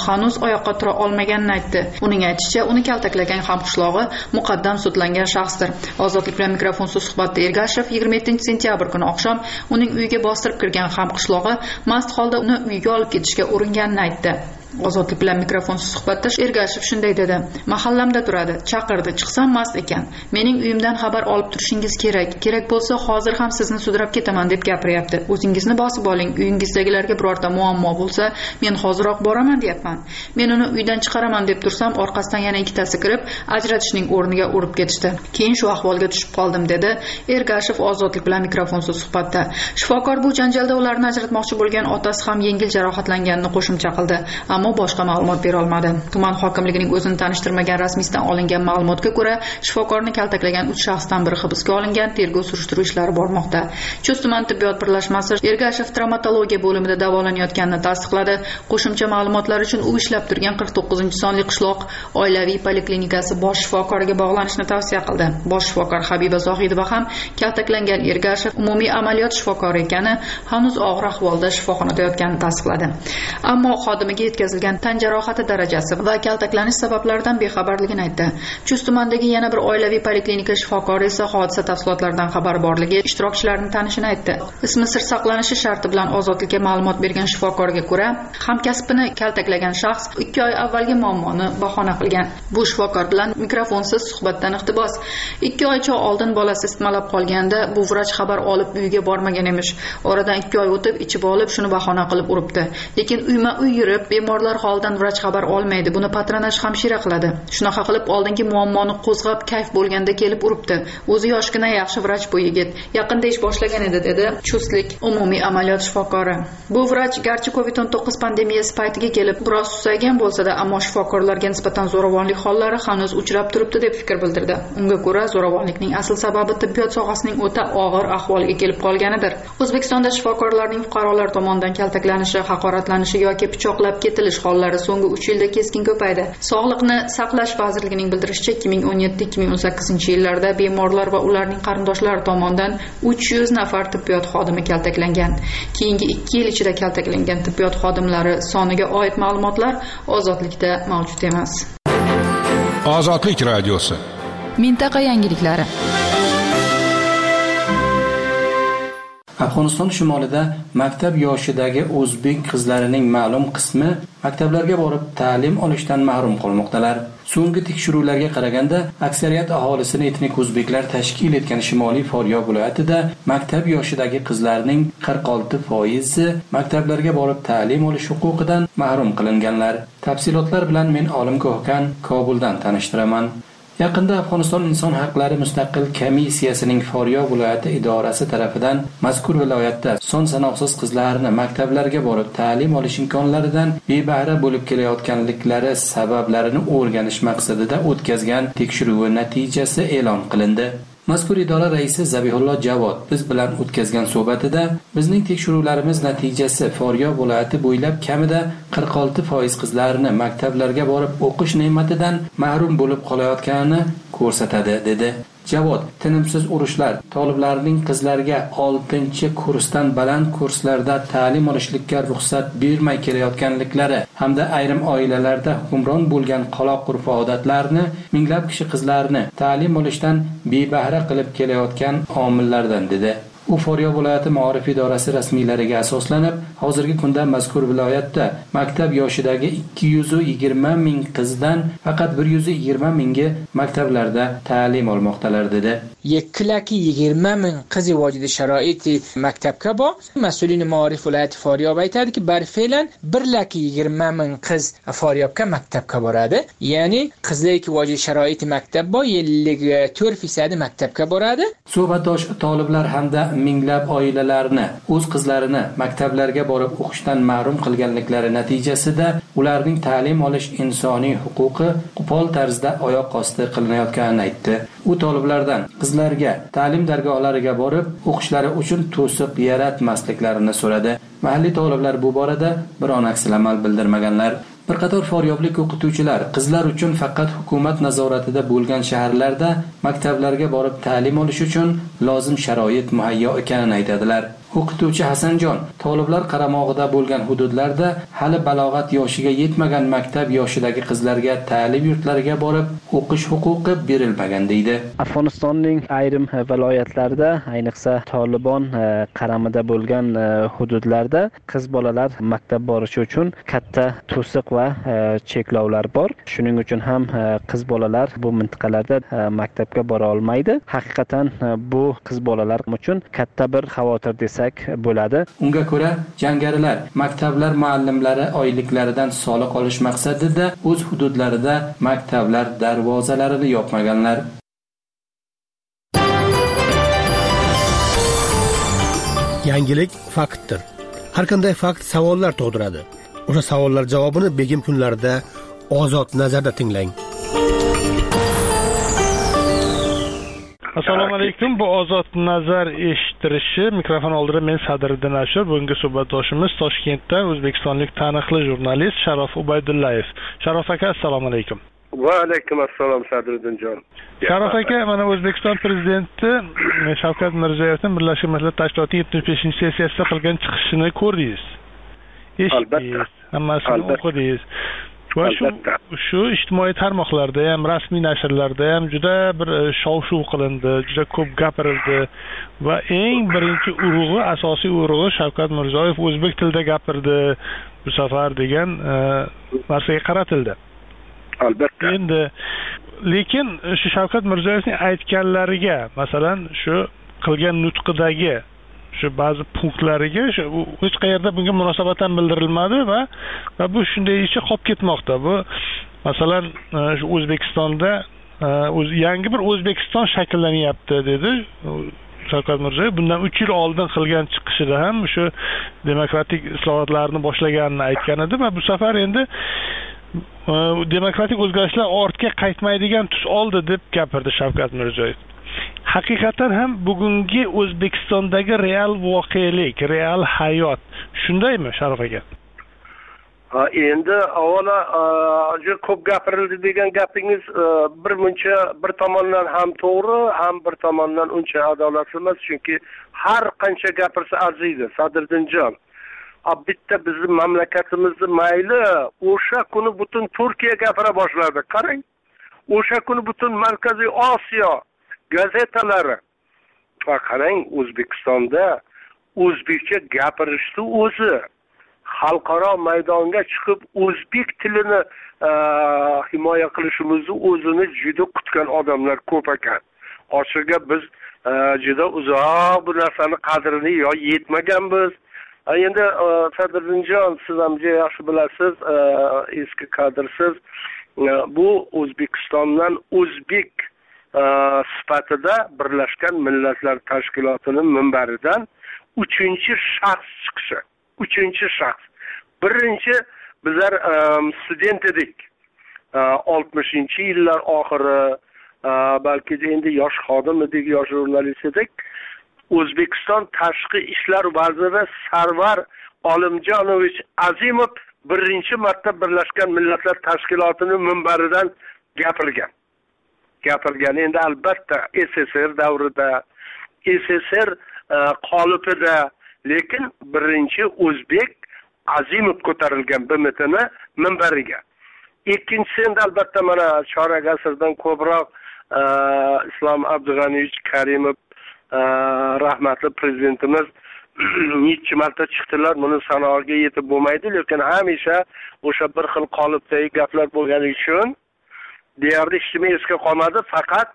hanuz oyoqqa tura olmaganini aytdi. Uning aytishicha, uni kaltaklagan hamqishlog'i muqaddam sudlangan shaxsdir. Ozodlik bilan mikrofonsiz suhbatda Ergashev 27-sentyabr kuni oqshom uning uyiga bostirib kirgan hamqishlog'i mast holda uni uyiga olib ketishga uringanini aytdi. Ozodlik bilan mikrofonsiz suhbatda Ergashev shunday dedi: "Mahallamda turadi, chaqirdi, chiqsam mast ekan. Mening uyimdan xabar olib turishingiz kerak. Kerak bo'lsa hozir ham sizni sudrab ketaman deb gapiryapti. O'zingizni bosib oling. Uyingizdagilarga birorta muammo bo'lsa, men hoziroq boraman deyapman. Men uni uydan chiqaraman deb tursam, orqasidan yana ikkitasi kirib, ajratishning o'rniga urib ketishdi. Keyin shu ahvolga tushib qoldim", dedi Ergashev Ozodlik bilan mikrofonsiz suhbatda. Shifokor bu janjalda ularni ajratmoqchi bo'lgan otasi ham yengil jarohatlanganini qo'shimcha qildi. Ammo boshqa ma'lumot bera olmadi. Tuman hokimligining o'zini tanishtirmagan rasmiydan olingan ma'lumotga ko'ra, shifokorni kaltaklagan 3 shaxsdan biri hibsga olingan, tergov surishtiruv ishlari bormoqda. Chust tuman tibbiyot birlashmasi Ergashev travmatologiya bo'limida davolanayotganini tasdiqladi. Qo'shimcha ma'lumotlar uchun u ishlab turgan 49-sonli qishloq oilaviy poliklinikasi bosh shifokoriga bog'lanishni tavsiya qildi. Bosh shifokor Habiba Zohidova ham kaltaklangan Ergashev umumiy amaliyot shifokori ekani, hanuz og'ir ahvolda shifoxonada yotganini tasdiqladi. Ammo xodimiga yetkazilgan tan jarohati darajasi va kaltaklanish sabablaridan bexabarligini aytdi. Chust tumanidagi yana bir oilaviy poliklinika shifokori esa hodisa tafsilotlaridan xabar borligi, ishtirokchilarning tanishini aytdi. Ismi sir saqlanishi sharti bilan Ozodlikka ma'lumot bergan shifokorga ko'ra, hamkasbini kaltaklagan shaxs 2 oy avvalgi muammoni bahona qilgan. Bu shifokor bilan mikrofonsiz suhbatdan iqtibos: 2 oycha oldin bolasi isitmalab qolganda bu vrach xabar olib uyiga bormagan emish. Oradan 2 oy o'tib ichib olib shuni bahona qilib uribdi. Lekin uyma-uy yurib bemorlar holidan vrach xabar olmaydi. Buni patronaj hamshira qiladi. Shunaqa qilib oldingi muammoni qo'zg'ab kayf bo'lganda kelib uribdi. O'zi yoshgina yaxshi vrach bu yigit. Yaqinda ish boshlagan edi, dedi Chustlik umumiy amaliyot shifokori. Bu vrach garchi COVID-19 pandemiyasi paytiga kelib biroz susaygan bo'lsa-da, ammo shifokorlarga nisbatan zo'ravonlik hollari hanuz uchrab turibdi deb fikr bildirdi. Unga ko'ra, zo'ravonlikning asl sababi tibbiyot sohasining o'ta og'ir ahvoliga kelib qolganidir. O'zbekistonda shifokorlarning fuqarolar tomonidan kaltaklanishi, haqoratlanishi yoki pichoqlab ketilish hollari so'nggi 3 yilda keskin ko'paydi. Sog'liqni saqlash vazirligining bildirishicha, 2017-2018 yillarda bemorlar va ularning qarindoshlari tomonidan 300 nafar tibbiyot xodimi kaltaklangan. Keyingi 2 yil ichida kaltaklangan tibbiyot xodimlari soniga oid ma'lumotlar Ozodlikda mavjud emas. Ozodlik radiosi. Mintaqa yangiliklari. Afg'oniston shimolida maktab yoshidagi o'zbek qizlarining ma'lum qismi maktablarga borib ta'lim olishdan mahrum qolmoqdalar. So'nggi tekshiruvlarga qaraganda, aksariyat aholisini etnik o'zbeklar tashkil etgan Shimoliy Faryob viloyatida maktab yoshidagi qizlarning 46% maktablarga borib ta'lim olish huquqidan mahrum qilinganlar. Tafsilotlar bilan men Olim Ko'hkan Kobuldan tanishtiraman. Yaqinda Afg'oniston inson haqlari mustaqil komissiyasining Faryob viloyati idorasi tomonidan mazkur viloyatda son sanoqsiz qizlarni maktablarga borib ta'lim olish imkonlaridan bebahra bo'lib kelayotganliklari sabablarini o'rganish maqsadida o'tkazgan tekshiruvi natijasi e'lon qilindi. Mazkur idora raisi Zabihullo Javod biz bilan o'tkazgan suhbatida bizning tekshiruvlarimiz natijasi Faryob viloyati bo'ylab kamida 46% qizlarni maktablarga borib o'qish ne'matidan mahrum bo'lib qolayotganini ko'rsatadi, dedi. Javod, tinimsiz urushlar, toliblarning qizlarga 6-kursdan baland kurslarda ta'lim olishlikka ruxsat bermay kelayotganliklari hamda ayrim oilalarda hukmron bo'lgan qaloq urf-odatlarni minglab kishi qizlarni ta'lim olishdan bebahra qilib kelayotgan omillardan, dedi. U Faryob viloyati ma'rif idorasi rasmiylariga asoslanib, hozirgi kunda mazkur viloyatda maktab yoshidagi 220 ming qizdan faqat 120 mingi maktablarda ta'lim olmoqdalar, dedi. Yeklaki 20 ming qiz vojida sharoiti maktabga bor. Mas'ulin ma'rif viloyati Faryob aytadiki, barfilan 120 ming qiz Faryobga maktabga boradi. Ya'ni qizlarga vojida sharoiti maktab bor, 54% maktabga boradi. Suhbatdosh toliblar hamda minglab oilalarni o'z qizlarini maktablarga borib o'qishdan mahrum qilganliklari natijasida ularning ta'lim olish insoniy huquqi qo'pol tarzda oyoq osti qilinayotganini aytdi. U toliblardan qizlarga ta'lim dargohlariga borib o'qishlari uchun to'siq yaratmasliklarini so'radi. Mahalliy toliblar bu borada biron aksilamal bildirmaganlar. Bir qator faryoblik o'qituvchilar qizlar uchun faqat hukumat nazoratida bo'lgan shaharlarda maktablarga borib ta'lim olish uchun lozim sharoit muhayyo ekanini aytadilar. O'qituvchi Hasanjon toliblar qaramog'ida bo'lgan hududlarda hali balog'at yoshiga yetmagan maktab yoshidagi qizlarga ta'lim yurtlariga borib o'qish huquqi berilmagan deydi. Afg'onistonning ayrim viloyatlarida, ayniqsa Tolibon qaramida bo'lgan hududlarda qiz bolalar maktab borishi uchun katta to'siq va cheklovlar bor. Shuning uchun ham qiz bolalar bu mintaqalarda maktabga bora olmaydi. Haqiqatan bu qiz bolalar uchun katta bir xavotir desak bo'ladi. Unga ko'ra, jangarilar maktablar muallimlari oyliklaridan soliq olish maqsadida o'z hududlarida maktablar darvozalarini yopmaganlar. Yangilik faktdir. Har qanday fakt savollar tug'diradi. O'sha savollar javobini begim kunlarida Ozod nazarda tinglang. Assalomu alaykum. Bu Ozod nazar eshittirishi mikrofon oldida men Sadriddin Ashur. Bugungi suhbatdoshimiz Toshkentda o'zbekistonlik taniqli jurnalist Sharof Ubaydullayev. Sharof aka, assalomu alaykum. Va alaykum assalom Sadriddinjon. Sharof aka, mana O'zbekiston prezidenti Shavkat Mirziyoyevning Birlashgan Millatlar Tashkilotining 75-sessiyasida qilgan chiqishini ko'rdingiz. Eshitdingiz, hammasini o'qidingiz. Va shu ijtimoiy tarmoqlarda ham, rasmiy nashrlarda ham juda bir shov-shuv qilindi, juda ko'p gapirildi va eng birinchi urug'i, asosiy urug'i Shavkat Mirziyoyev o'zbek tilida gapirdi bu safar degan narsaga qaratildi. Albatta. Endi lekin shu Shavkat Mirziyoyevning aytganlariga, masalan, shu qilgan nutqidagi shu ba'zi punktlariga hech qayerda bunga munosabat ham bildirilmadi va bu shunday ichi qolib ketmoqda. Bu masalan shu O'zbekistonda yangi bir O'zbekiston shakllanyapti dedi Shavkat Mirziyoyev. Bundan 3 yil oldin qilgan chiqishida ham shu demokratik islohotlarni boshlaganini aytgan edi va bu safar endi demokratik o'zgarishlar ortga qaytmaydigan tus oldi deb gapirdi Shavkat Mirziyoyev. Haqiqatan ham bugungi O'zbekistondagi real voqelik, real hayot shundaymi Sharof aka? Endi avvalo juda ko'p gapirildi degan gapingiz bir tomondan ham to'g'ri, ham bir tomondan uncha adolatsiz emas, chunki har qancha gapirsa arziydi Sadriddinjon. Bitta bizning mamlakatimizni mayli o'sha kuni butun Turkiya gapira boshladi. Qarang, o'sha kuni butun Markaziy Osiyo gazetalari. Qarang, O'zbekistonda o'zbekcha gapirishni o'zi xalqaro maydonga chiqib o'zbek tilini himoya qilishimizni o'zini juda kutgan odamlar ko'p ekan. Ochig'i biz juda uzoq bu narsani qadrini yetmaganmiz. Endi Sadriddinjon, siz ham juda yaxshi bilasiz, eski kadrsiz, bu O'zbekistondan o'zbek sifatida Birlashgan Millatlar Tashkilotining minbaridan 3-shaxs chiqishi. 3-shaxs. Birinchi bizlar student edik. 60-yillar oxiri, balki endi yosh xodim edik, yosh jurnalist edik. O'zbekiston Tashqi ishlar vaziri Sarvar Olimjonovich Azimov birinchi marta Birlashgan Millatlar Tashkilotining minbaridan gapirgan. Endi albatta SSR davrida, SSR qolipida, lekin birinchi o'zbek Azimov ko'tarilgan BMTni minbariga. Ikkinchisi endi albatta mana chorak asrdan ko'proq Islom Abdug'aniyevich Karimov rahmatli prezidentimiz necha marta chiqdilar, buni sanoqga yetib bo'lmaydi, lekin hamisha o'sha bir xil qolipdagi gaplar bo'lgani uchun deyarli hech nima esga qolmadi. Faqat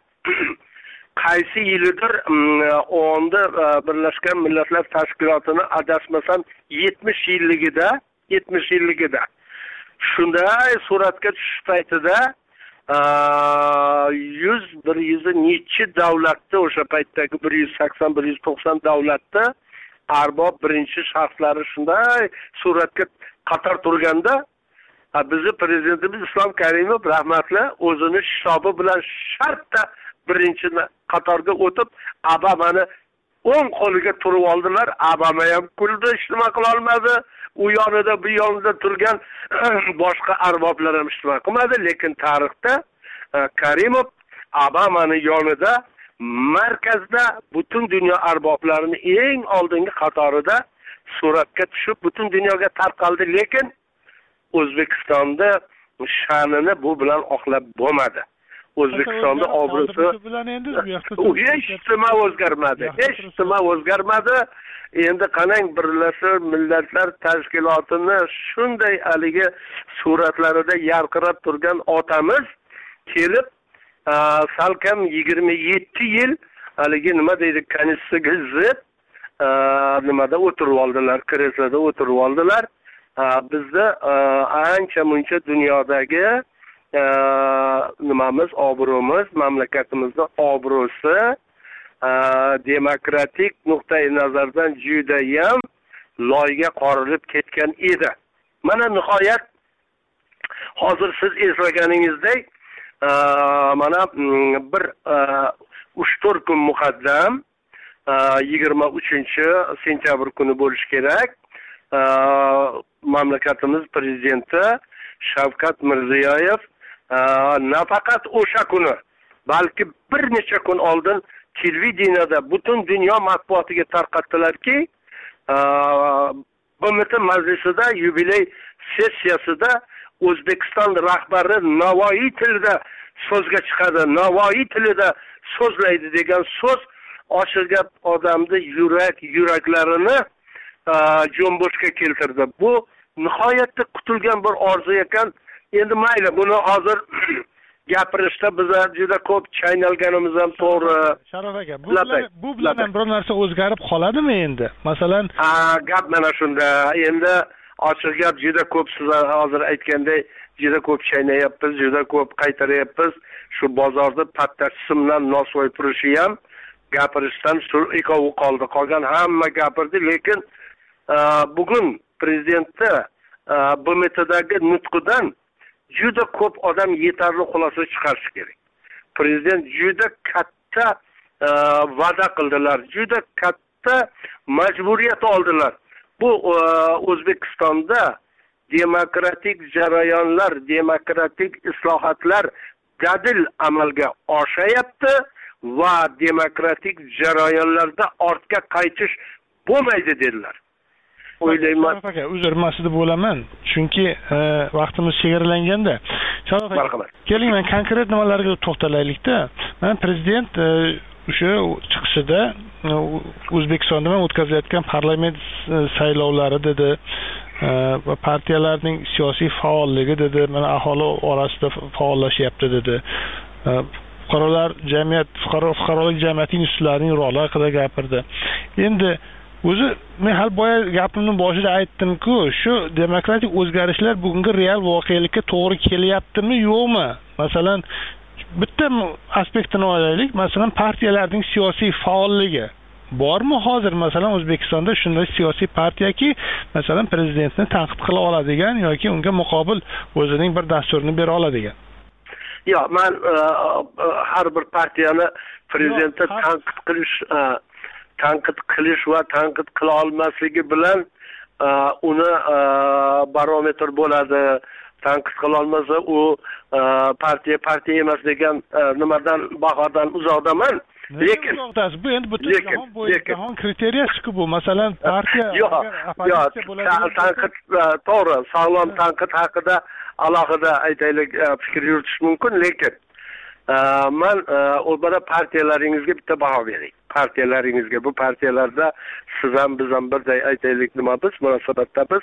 qaysi yilidir onda Birlashgan Millatlar Tashkilotini adashmasam 70 yilligida shunday suratga tushish paytida 100 necha davlatda, o'sha paytdagi 180-190 davlatda arbob birinchi shaxslari shunday suratga qator turganda bizni prezidentimiz Islom Karimov rahmatli o'zini shtabi bilan shartta birinchi qatorga o'tib Obamani o'ng qo'liga turib oldilar. Obama ham kuldi, hech nima qila olmadi. U yonida bu yonida turgan boshqa arboblar ham hech nima qilmadi, lekin tarixda Karimov Obamani yonida markazda butun dunyo arboblarini eng oldingi qatorida suratga tushib butun dunyoga tarqaldi, lekin O'zbekistonda sha'nini bu bilan oqlab bo'lmadi. O'zbekistonda obro'si hech nima o'zgarmadi. Endi qarang, Birlashgan Millatlar Tashkilotini shunday haligi suratlarida yarqirab turgan otamiz kelib salkam 27 yil haligi nima deydi, konstitutsiyaga zid nimada o'tirib oldilar, kresloda o'tirib oldilar. Bizda ancha muncha dunyodagi nimamiz, obro'miz, mamlakatimizning obro'si demokratik nuqtai nazardan judayam loyga qorilib ketgan edi. Mana nihoyat hozir siz eslaganingizdek mana bir 3-4 kun muqaddam 23-sentyabr kuni bo'lishi kerak. Mamlakatimiz prezidenti Shavkat Mirziyoyev nafaqat o'sha kuni, balki bir necha kun oldin televideniyada butun dunyo matbuotiga tarqatdilarki, BMT majlisida yubiley sessiyasida O'zbekiston rahbari Navoiy tilida so'zga chiqadi, Navoiy tilida so'zlaydi degan so'z ochiq odamni yuraklarini jo'mbo'shga keltirdi. Bu nihoyatda kutilgan bir orzu ekan. Endi mayli, buni hozir gapirishda biza juda ko'p chaynalganimiz ham to'g'ri. Sharof aka, bu bilan ham bir narsa o'zgarib qoladimi endi? Masalan, gap mana shunda. Endi ochiq gap, juda ko'p sizlar hozir aytgandek, juda ko'p chaynayapmiz, juda ko'p qaytaryapmiz. Shu bozorda pattachisi bilan nosvoy turishi ham gapirishdan ekovi qoldi. Qolgan hamma gapirdi, lekin bugun prezidentni BMTdagi nutqidan juda ko'p odam yetarli xulosa chiqarishi kerak. Prezident juda katta va'da qildilar, juda katta majburiyat oldilar. Bu O'zbekistonda demokratik jarayonlar, demokratik islohotlar dadil amalga oshayapti va demokratik jarayonlarda ortga qaytish bo'lmaydi dedilar. O'ylayman. Aka, uzr, mas'ul bo'laman. Chunki vaqtimiz chegaralanganda. Keling, men konkret nimalarga to'xtalaylik-da. Men prezident o'sha chiqishida O'zbekistonda o'tkazilayotgan parlament saylovlari dedi va partiyalarning siyosiy faolligi dedi, mana aholi orasida faollashyapti dedi. Fuqarolar jamiyat, fuqarolik jamiyatining ustullarining roli haqida gapirdi. Endi o'zi men hal boya gapimning boshida aytdim-ku, shu demokratik o'zgarishlar bugungi real voqelikka to'g'ri kelyaptimi, yo'qmi? Masalan, bitta aspektini olaylik. Masalan, partiyalarning siyosiy faolligi bormi hozir? Masalan, O'zbekistonda shunday siyosiy partiyaki, masalan, prezidentni tanqid qila oladigan yoki unga muqobil o'zining bir dasturini bera oladigan. Yo'q, men har bir partiyani prezidentni tanqid qilish va tanqid qila olmasligi bilan uni barometr bo'ladi. Tanqid qila olmasa u partiya emas degan nimadan, bahodan uzoqdaman. Lekin bu endi butun jahon bo'yicha jahon kriteriyasi-ku bu. Masalan, partiya tanqid to'g'ri, sog'lom tanqid haqida alohida aytaylik, fikr yuritish mumkin, lekin men o'zbara partiyalaringizga bitta baho bering. Partiyalaringizga, bu partiyalarda siz ham biz ham birday aytaylik, nima biz munosabatda biz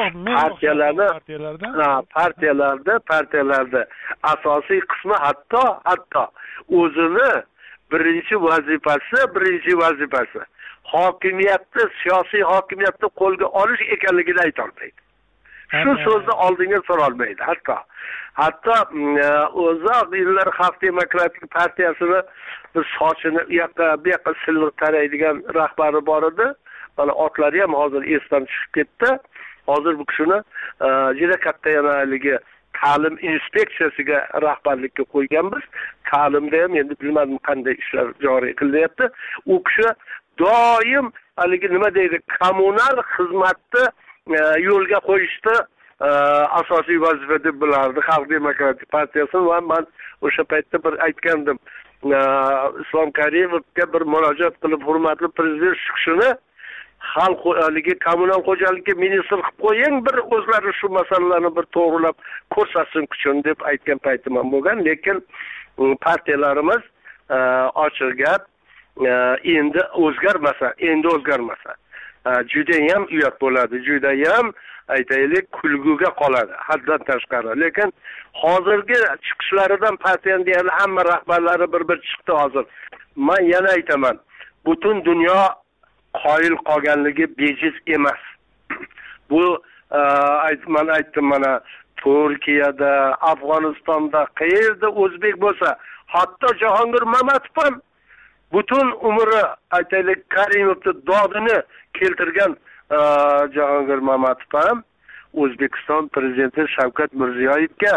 partiyalarda asosiy qismi hatto o'zini birinchi vazifasi hokimiyatni, siyosiy hokimiyatni qo'lga olish ekanligini aytolmaydi. Shu so'zni oldinga surolmaydi. Hatto uzoq yillar Xalq demokratik partiyasini biz sochini u yoqqa silliq taraydigan rahbari bor edi. Mana otlari ham hozir esdan tushib ketdi. Hozir bu kishini juda katta yana haligi ta'lim inspeksiyasiga rahbarlikka qo'yganmiz. Ta'limda ham endi bilmadim qanday ishlar joriy qilyapti. U kishi doim haligi nima deydi, kommunal xizmatni yo'lga qo'yishdi asosiy vazifa deb bilardi Xalq demokratik partiyasi. Va men o'sha paytda bir aytgandim, Islom Karimovga bir murojaat qilib, hurmatli prezident shu kishini xalq xo'jaligi, kommunal xo'jalikka ministr qilib qo'ying, bir o'zlari shu masalalarni bir to'g'rilab ko'rsatsin kuchini deb aytgan paytim ham bo'lgan, lekin partiyalarimiz ochiq gap endi o'zgarmasa judayam uyat bo'ladi, judayam aytaylik kulguga qoladi haddan tashqari. Lekin hozirgi chiqishlaridan partiyani deyarli hamma rahbarlari bir chiqdi hozir. Men yana aytaman, butun dunyo qoyil qolganligi bejiz emas. Bu men aytdim mana Turkiyada, Afg'onistonda, qayerda o'zbek bo'lsa, hatto Jahongir Mamatov ham butun umri aytaylik Karimovning dodini keltirgan Jahongir Mamatov ham O'zbekiston prezidenti Shavkat Mirziyoyevga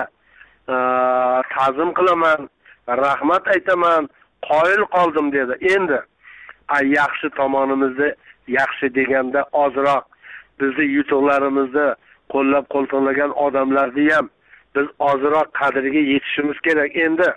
ta'zim qilaman, rahmat aytaman, qoyil qoldim dedi. Endi yaxshi tomonimizda, yaxshi deganda ozroq bizni yutuqlarimizni qo'llab-qo'ltiqlagan odamlarni ham biz ozroq qadriga yetishimiz kerak.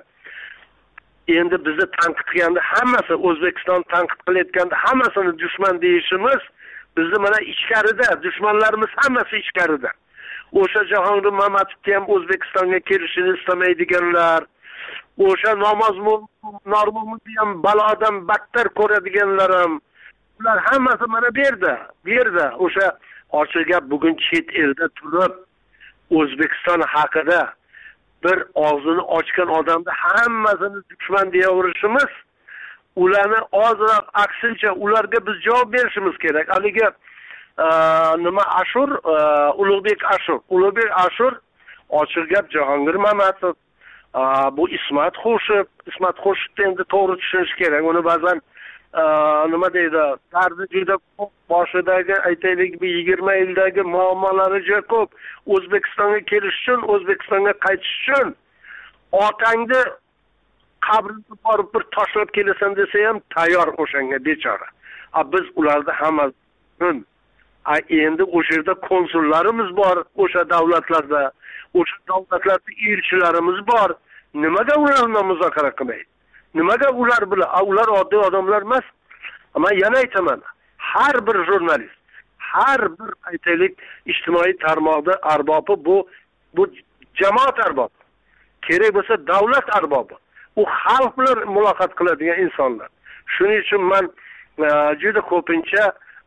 Endi bizni tanqid qilganda hammasi, O'zbekiston tanqid qilayotganda hammasini dushman deyishimiz, bizni mana ichkarida, dushmanlarimiz hammasi ichkarida. O'sha Jahongir Mamatovga ham O'zbekistonga kelishini istamaydiganlar, o'sha Normumni ham balodan battar ko'radiganlar ham, ular hammasi mana bu yerda. O'sha ochiq gap, bugun chet elda turib O'zbekiston haqida bir og'zini ochgan odamni hammasini dushman deyaverishimiz, ularni ozroq aksincha ularga biz javob berishimiz kerak. Haligi nima Ashur, Ulug'bek Ashur ochiq gap Jahongir Mamatov, bu Ismat Xo'shevni endi to'g'ri tushunish kerak. Uni ba'zan nima deydi, dardi juda ko'p, boshidagi aytaylik 20 yildagi muammolari juda ko'p. O'zbekistonga kelish uchun, O'zbekistonga qaytish uchun otangni qabrini borib bir tashlab kelasan desa ham tayyor o'shanga bechora. Biz ularni hammasi endi o'sha yerda konsullarimiz bor, o'sha davlatlarda, o'sha davlatlarda elchilarimiz bor. Nimaga ular bilan muzokara qilmaydi? Nimaga ular bilan? Ular oddiy odamlar emas. Ama yana aytaman, har bir jurnalist, har bir aytaylik ijtimoiy tarmoqda arbobi bu jamoat arbobi. Kerak bo'lsa davlat arbobi. U xalq bilan muloqot qiladigan insonlar. Shuning uchun men juda ko'pincha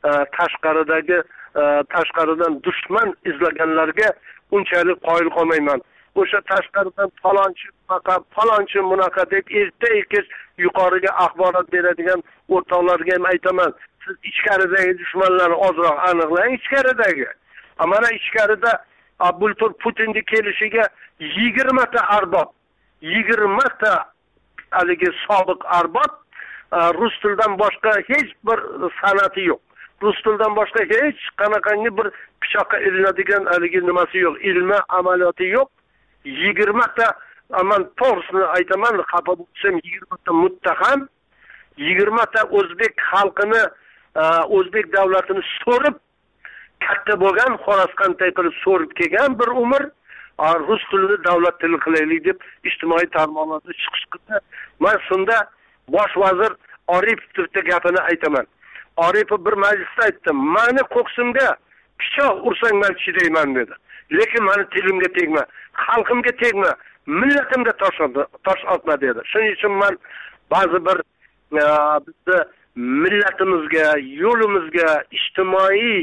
tashqaridan dushman izlaganlarga unchalik qoyil qolmayman. O'sha tashqaridan falonchi bunaqa deb erta-kech yuqoriga axborot beradigan o'rtoqlarga ham aytaman, siz ichkaridagi dushmanlarni ozroq aniqlang, ichkaridagi. Mana ichkarida Bultur Putinning kelishiga 20 ta arbob, 20 ta haligi sobiq arbob, rus tilidan boshqa hech bir san'ati yo'q. Rus tilidan boshqa hech qanaqangi bir pichoqqa ilinadigan haligi nimasi yo'q, ilmi amaliyoti yo'q. 20 ta, aman to'g'risini aytaman, xafa bo'lsam 20 ta muttaham, 20 ta o'zbek xalqini, o'zbek davlatini so'rib katta bo'lgan, Xorazqanday qilib so'rib kelgan bir umr rus tilini davlat tili qilaylik deb ijtimoiy tarmoqlarda chiqish qildi. Men shunda bosh vazir Oripovga gapini aytaman. Oripov bir majlisda aytdi, "Meni ko'ksimga pichoq ursang men chidayman" dedi. Lekin meni tilimga tegma, xalqimga tegma, millatimga tosh otma dedi. Shuning uchun men ba'zi bir bizni millatimizga, yo'limizga, ijtimoiy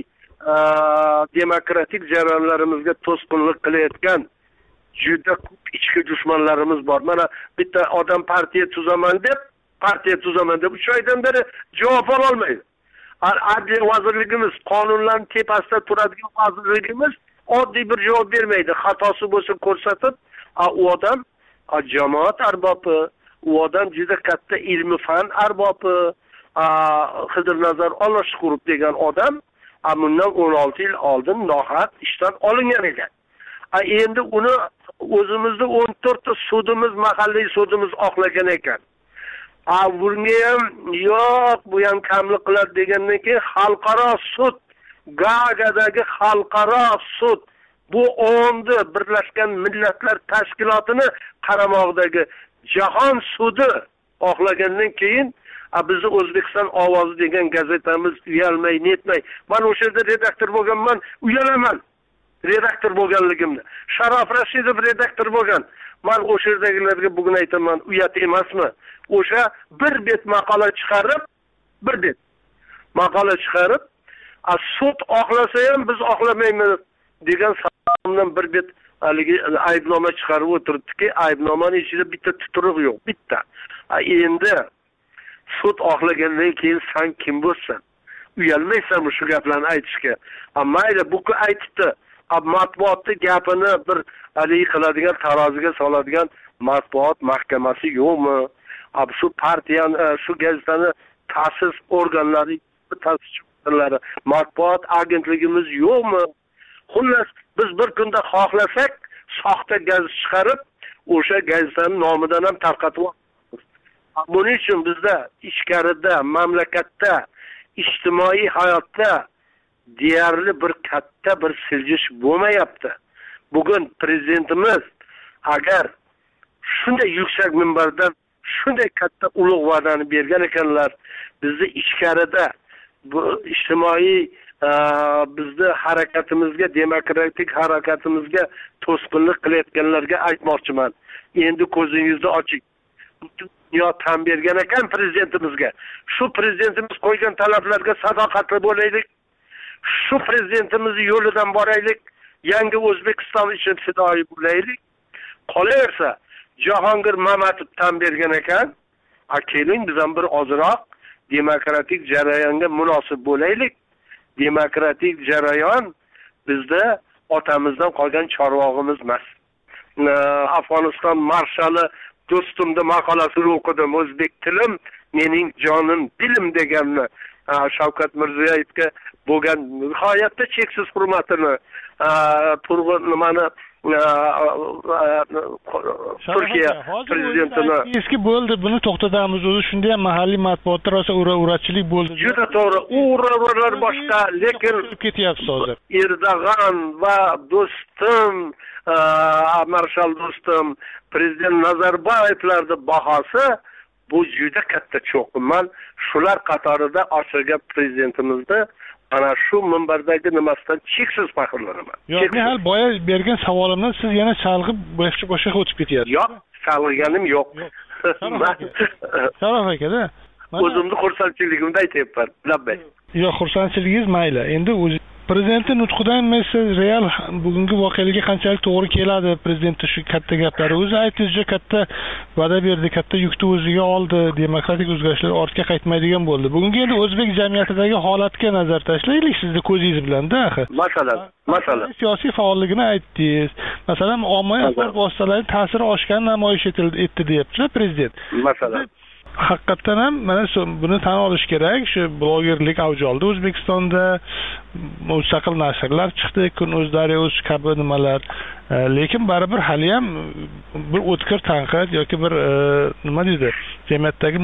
demokratik jarayonlarimizga to'sqinlik qilayotgan juda ko'p ichki dushmanlarimiz bor. Mana bitta odam partiya tuzaman deb 3 oydan beri javob ololmaydi. Adliya vazirligimiz, qonunlarning tepasida turadigan vazirligimiz oddiy bir javob bermaydi. Xatosi bo'lsa ko'rsatib, u odam jamoat arbobi, u odam juda katta ilmi fan arbobi, Xidirnazar Olashqurov degan odam bundan 16 yil oldin nohaq ishdan olingan edi. Endi uni o'zimizda 14 ta sudimiz, mahalliy sudimiz oqlagan ekan. Bunga ham yo'q, bu ham kamlik qiladi degandan keyin xalqaro sud, Gagadagi xalqaro sud, bu o'ndi Birlashgan Millatlar Tashkilotini qaramog'idagi Jahon sudi oqlagandan keyin bizni O'zbekiston ovozi degan gazetamiz uyalmay, netmay. Men o'sha yerda redaktor bo'lganman, uyalaman. Redaktor bo'lganligimni. Sharof Rashidov redaktor bo'lgan. Men o'sha yerdagilarga bugun aytaman, uyat emasmi? O'sha bir bet maqola chiqarib, sud oqlasa ham biz oqlamaymiz degan savoldan bir bet haligi aybnoma chiqarib o'tiribdiki, aybnomaning ichida bitta tuturuq yo'q, bitta. Endi sud oqlagandan keyin sen kim bo'lsan? Uyalmaysanmi shu gaplarni aytishga? Mayli, bu ku aytibdi. Matbuotni gapini bir haligi qiladigan, taroziga soladigan matbuot mahkamasi yo'qmi? Shu partiyani, shu gazetani ta'sis organlari, ta'sischilar, matbuot agentligimiz yo'qmi? Xullas, biz bir kunda xohlasak, soxta gazeta chiqarib, o'sha gazetani nomidan ham tarqatib olamiz. Buning uchun bizda ichkarida, mamlakatda, ijtimoiy hayotda deyarli bir katta bir siljish bo'lmayapti. Bugun prezidentimiz agar shunday yuksak minbardan shunday katta ulug' va'dani bergan ekanlar, bizni ichkarida bu ijtimoiy bizni harakatimizga, demokratik harakatimizga to'sqinlik qilayotganlarga aytmoqchiman. Endi ko'zingizni oching. Dunyo tan bergan ekan prezidentimizga. Shu prezidentimiz qo'ygan talablarga sadoqatli bo'laylik. Shu prezidentimizni yo'lidan boraylik. Yangi O'zbekiston uchun fidoyi bo'laylik. Qolaversa, Jahongir Mamatov tan bergan ekan. Keling biz ham bir ozroq demokratik jarayonga munosib bo'laylik. Demokratik jarayon bizda otamizdan qolgan chorvog'imiz emas. Afg'oniston marshali do'stimning maqolasini o'qidim. O'zbek tilim mening jonim dilim deganni Shavkat Mirziyoyevga bo'lgan nihoyatda cheksiz hurmatini nimani Turkiya prezidentini eski bo'ldi, buni to'xtatamiz. O'zi shunday ham mahalliy matbuotda rosa ura-urachilik bo'ldi. Juda to'g'ri, ura-uralar boshqa, lekin ketyapti hozir. Erdo'g'an va do'stim, marshal do'stim prezident Nazarboyevlarning bahosi bu juda katta cho'qinman. Shular qatorida oshirga prezidentimizni ana shu minbardagi nimasidan cheksiz faxrlanaman. Yo'q, men hal boya bergan savolimdan siz yana chalg'ib boshqa o'tib ketyapsiz. Yo'q, chalg'ganim yo'q. Sharof aka-da. O'zimni xursandchiligimni aytayapman. Labbay. Yo'q, xursandchiligingiz mayli. Endi o'zi prezidentning nutqidan men siz real bugungi voqealarga qanchalik to'g'ri keladi, prezidentning shu katta gaplari. O'zi aytishcha katta va'da berdi, katta yukni o'ziga oldi, demokratik o'zgarishlar ortga qaytmaydigan bo'ldi. Bugungi endi o'zbek jamiyatidagi holatga nazar tashlaylik, sizni ko'zingiz bilan-da axir. Masalan, siyosiy faolligini aytdingiz. Masalan, ommaviy axborot vositalarining ta'siri oshgan namoyish etdi deyapti prezident. Masalan, haqiqatan ham mana buni tan olish kerak. Shu blogerlik avj oldi O'zbekistonda. Mustaqil nashrlar chiqdi, Kun.uz, Daryo.uz kabi nimalar. Lekin baribir hali ham bir o'tkir tanqid yoki bir nima deydi, jamiyatdagi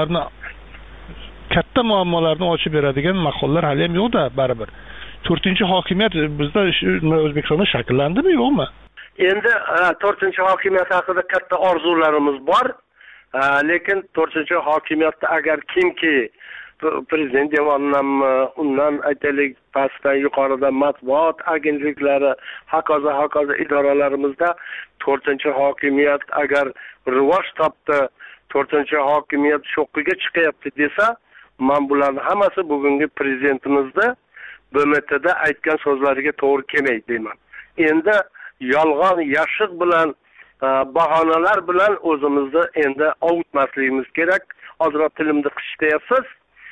katta muammolarni ochib beradigan maqollar hali ham yo'q-da baribir. 4-hokimiyat bizda O'zbekistonda shakllandimi, yo'qmi? Endi 4-hokimiyat haqida katta orzularimiz bor. Lekin 4-hokimiyatda agar kimki prezident devonidan, undan aytaylik pastdan yuqoridan matbuot agentliklari, hokazo idoralarimizda 4-hokimiyat agar rivoj topdi, 4-hokimiyat sho'qiga chiqyapti desa, men bularni hammasi bugungi prezidentimizni BMTda aytgan so'zlariga to'g'ri kelmaydi deyman. Endi yolg'on, yashiq bilan bahonalar bilan o'zimizni endi ovutmasligimiz kerak. Ozroq tilimni qishtayapsiz.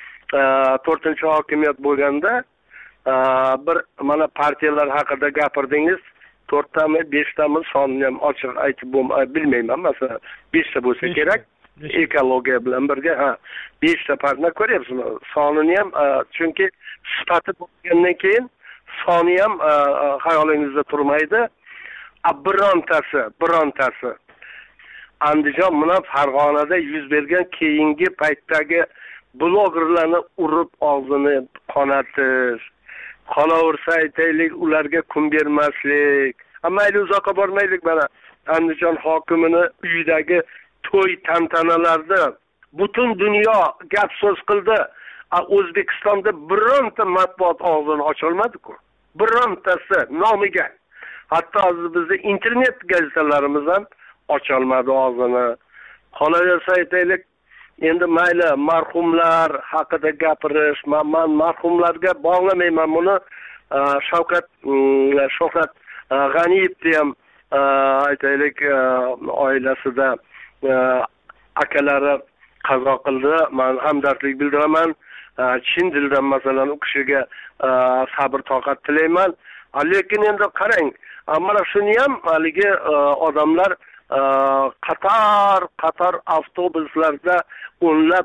4-hokimiyat bo'lganda bir mana partiyalar haqida gapirdingiz. 4tami, 5tami sonini ham ochiq aytib bilmayman. Masalan, 5ta bo'lsa kerak. Ekologiya bilan birga 5ta partiya ko'ryapsizmi? Sonini ham chunki sifati bo'lgandan keyin soni ham xayolingizda turmaydi. Birontasi Andijon bilan Farg'onada yuz bergan keyingi paytdagi blogerlarni urib og'zini qonatish, qolaversa aytaylik ularga kun bermaslik. Mayli uzoqqa bormaylik, mana Andijon hokimini uyidagi to'y tantanalarda butun dunyo gap so'z qildi. O'zbekistonda bironta matbuot og'zini ocholmadi-ku. Birontasi nomiga. Hatto bizda internet gazetalarimiz ham ocholmadi og'zini. Qolaversa aytaylik, endi mayli marhumlar haqida gapirish, men marhumlarga bog'lamayman buni. Shavkat G'aniyevni ham aytaylik oilasida akalari qazo qildi. Men hamdardlik bildiraman. Chin dildan masalan u kishiga sabr toqat tilayman. Lekin endi qarang, mana shuni ham haligi odamlar qator avtobuslarda, o'nlab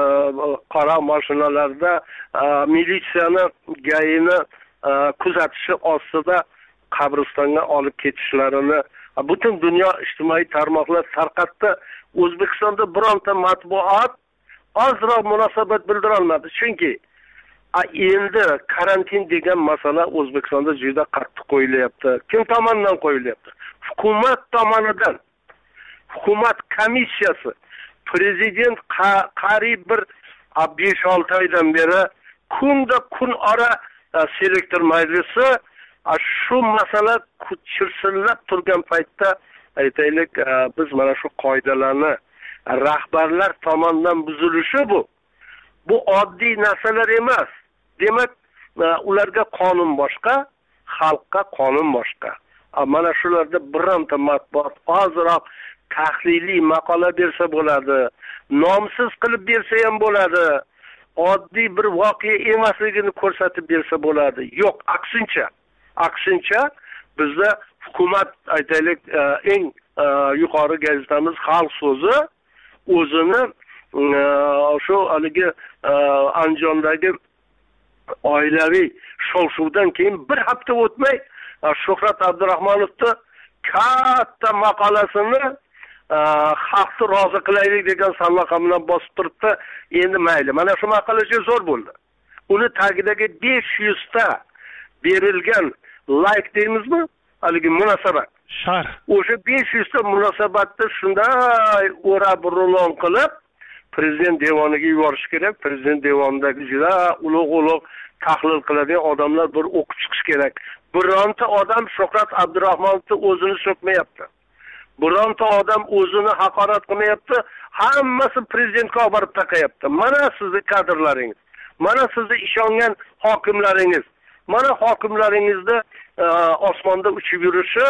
qora mashinalarda militsiyani, gayini kuzatishi ostida qabristonga olib ketishlarini butun dunyo ijtimoiy tarmoqlar tarqatdi. O'zbekistonda bironta matbuot ozroq munosabat bildira olmadi. Chunki endi karantin degan masala O'zbekistonda juda qattiq qo'yilyapti. Kim tomonidan qo'yilyapti? Hukumat tomonidan. Hukumat komissiyasi, prezident qariyb bir 5-6 oydan beri kun ora selektor majlisi shu masala chirsillab turgan paytda aytaylik biz mana shu qoidalarni rahbarlar tomonidan buzilishi bu oddiy narsalar emas. Demak, ularga qonun boshqa, xalqqa qonun boshqa. Mana shularda bironta matbuot ozroq tahliliy maqola bersa bo'ladi, nomsiz qilib bersa ham bo'ladi, oddiy bir voqea emasligini ko'rsatib bersa bo'ladi. Yo'q, aksincha bizda hukumat aytaylik eng yuqori gazetamiz Xalq so'zi o'zini shu haligi Andijondagi oilaviy shov-shuvdan keyin bir hafta o'tmay Shuhrat Abdurahmonovni katta maqolasini xalqni rozi qilaylik degan salloqa bilan bosib turibdi. Endi mayli, mana shu maqolacha zo'r bo'ldi. Uni tagidagi 500 ta berilgan like deymizmi? Haligi munosabat. Sharh. O'sha 500 ta munosabatni shunday o'rab rulon qilib prezident devoniga yuborish kerak. Prezident devonidagi juda ulug' tahlil qiladigan odamlar bir o'qib chiqish kerak. Bironta odam Shuhrat Abdurahmonovni o'zini so'kmayapti. Bironta odam o'zini haqorat qilmayapti. Hammasi prezidentga olib borib taqayapti. Mana sizning kadrlaringiz, mana sizning ishongan hokimlaringiz, mana hokimlaringizni osmonda uchib yurishi,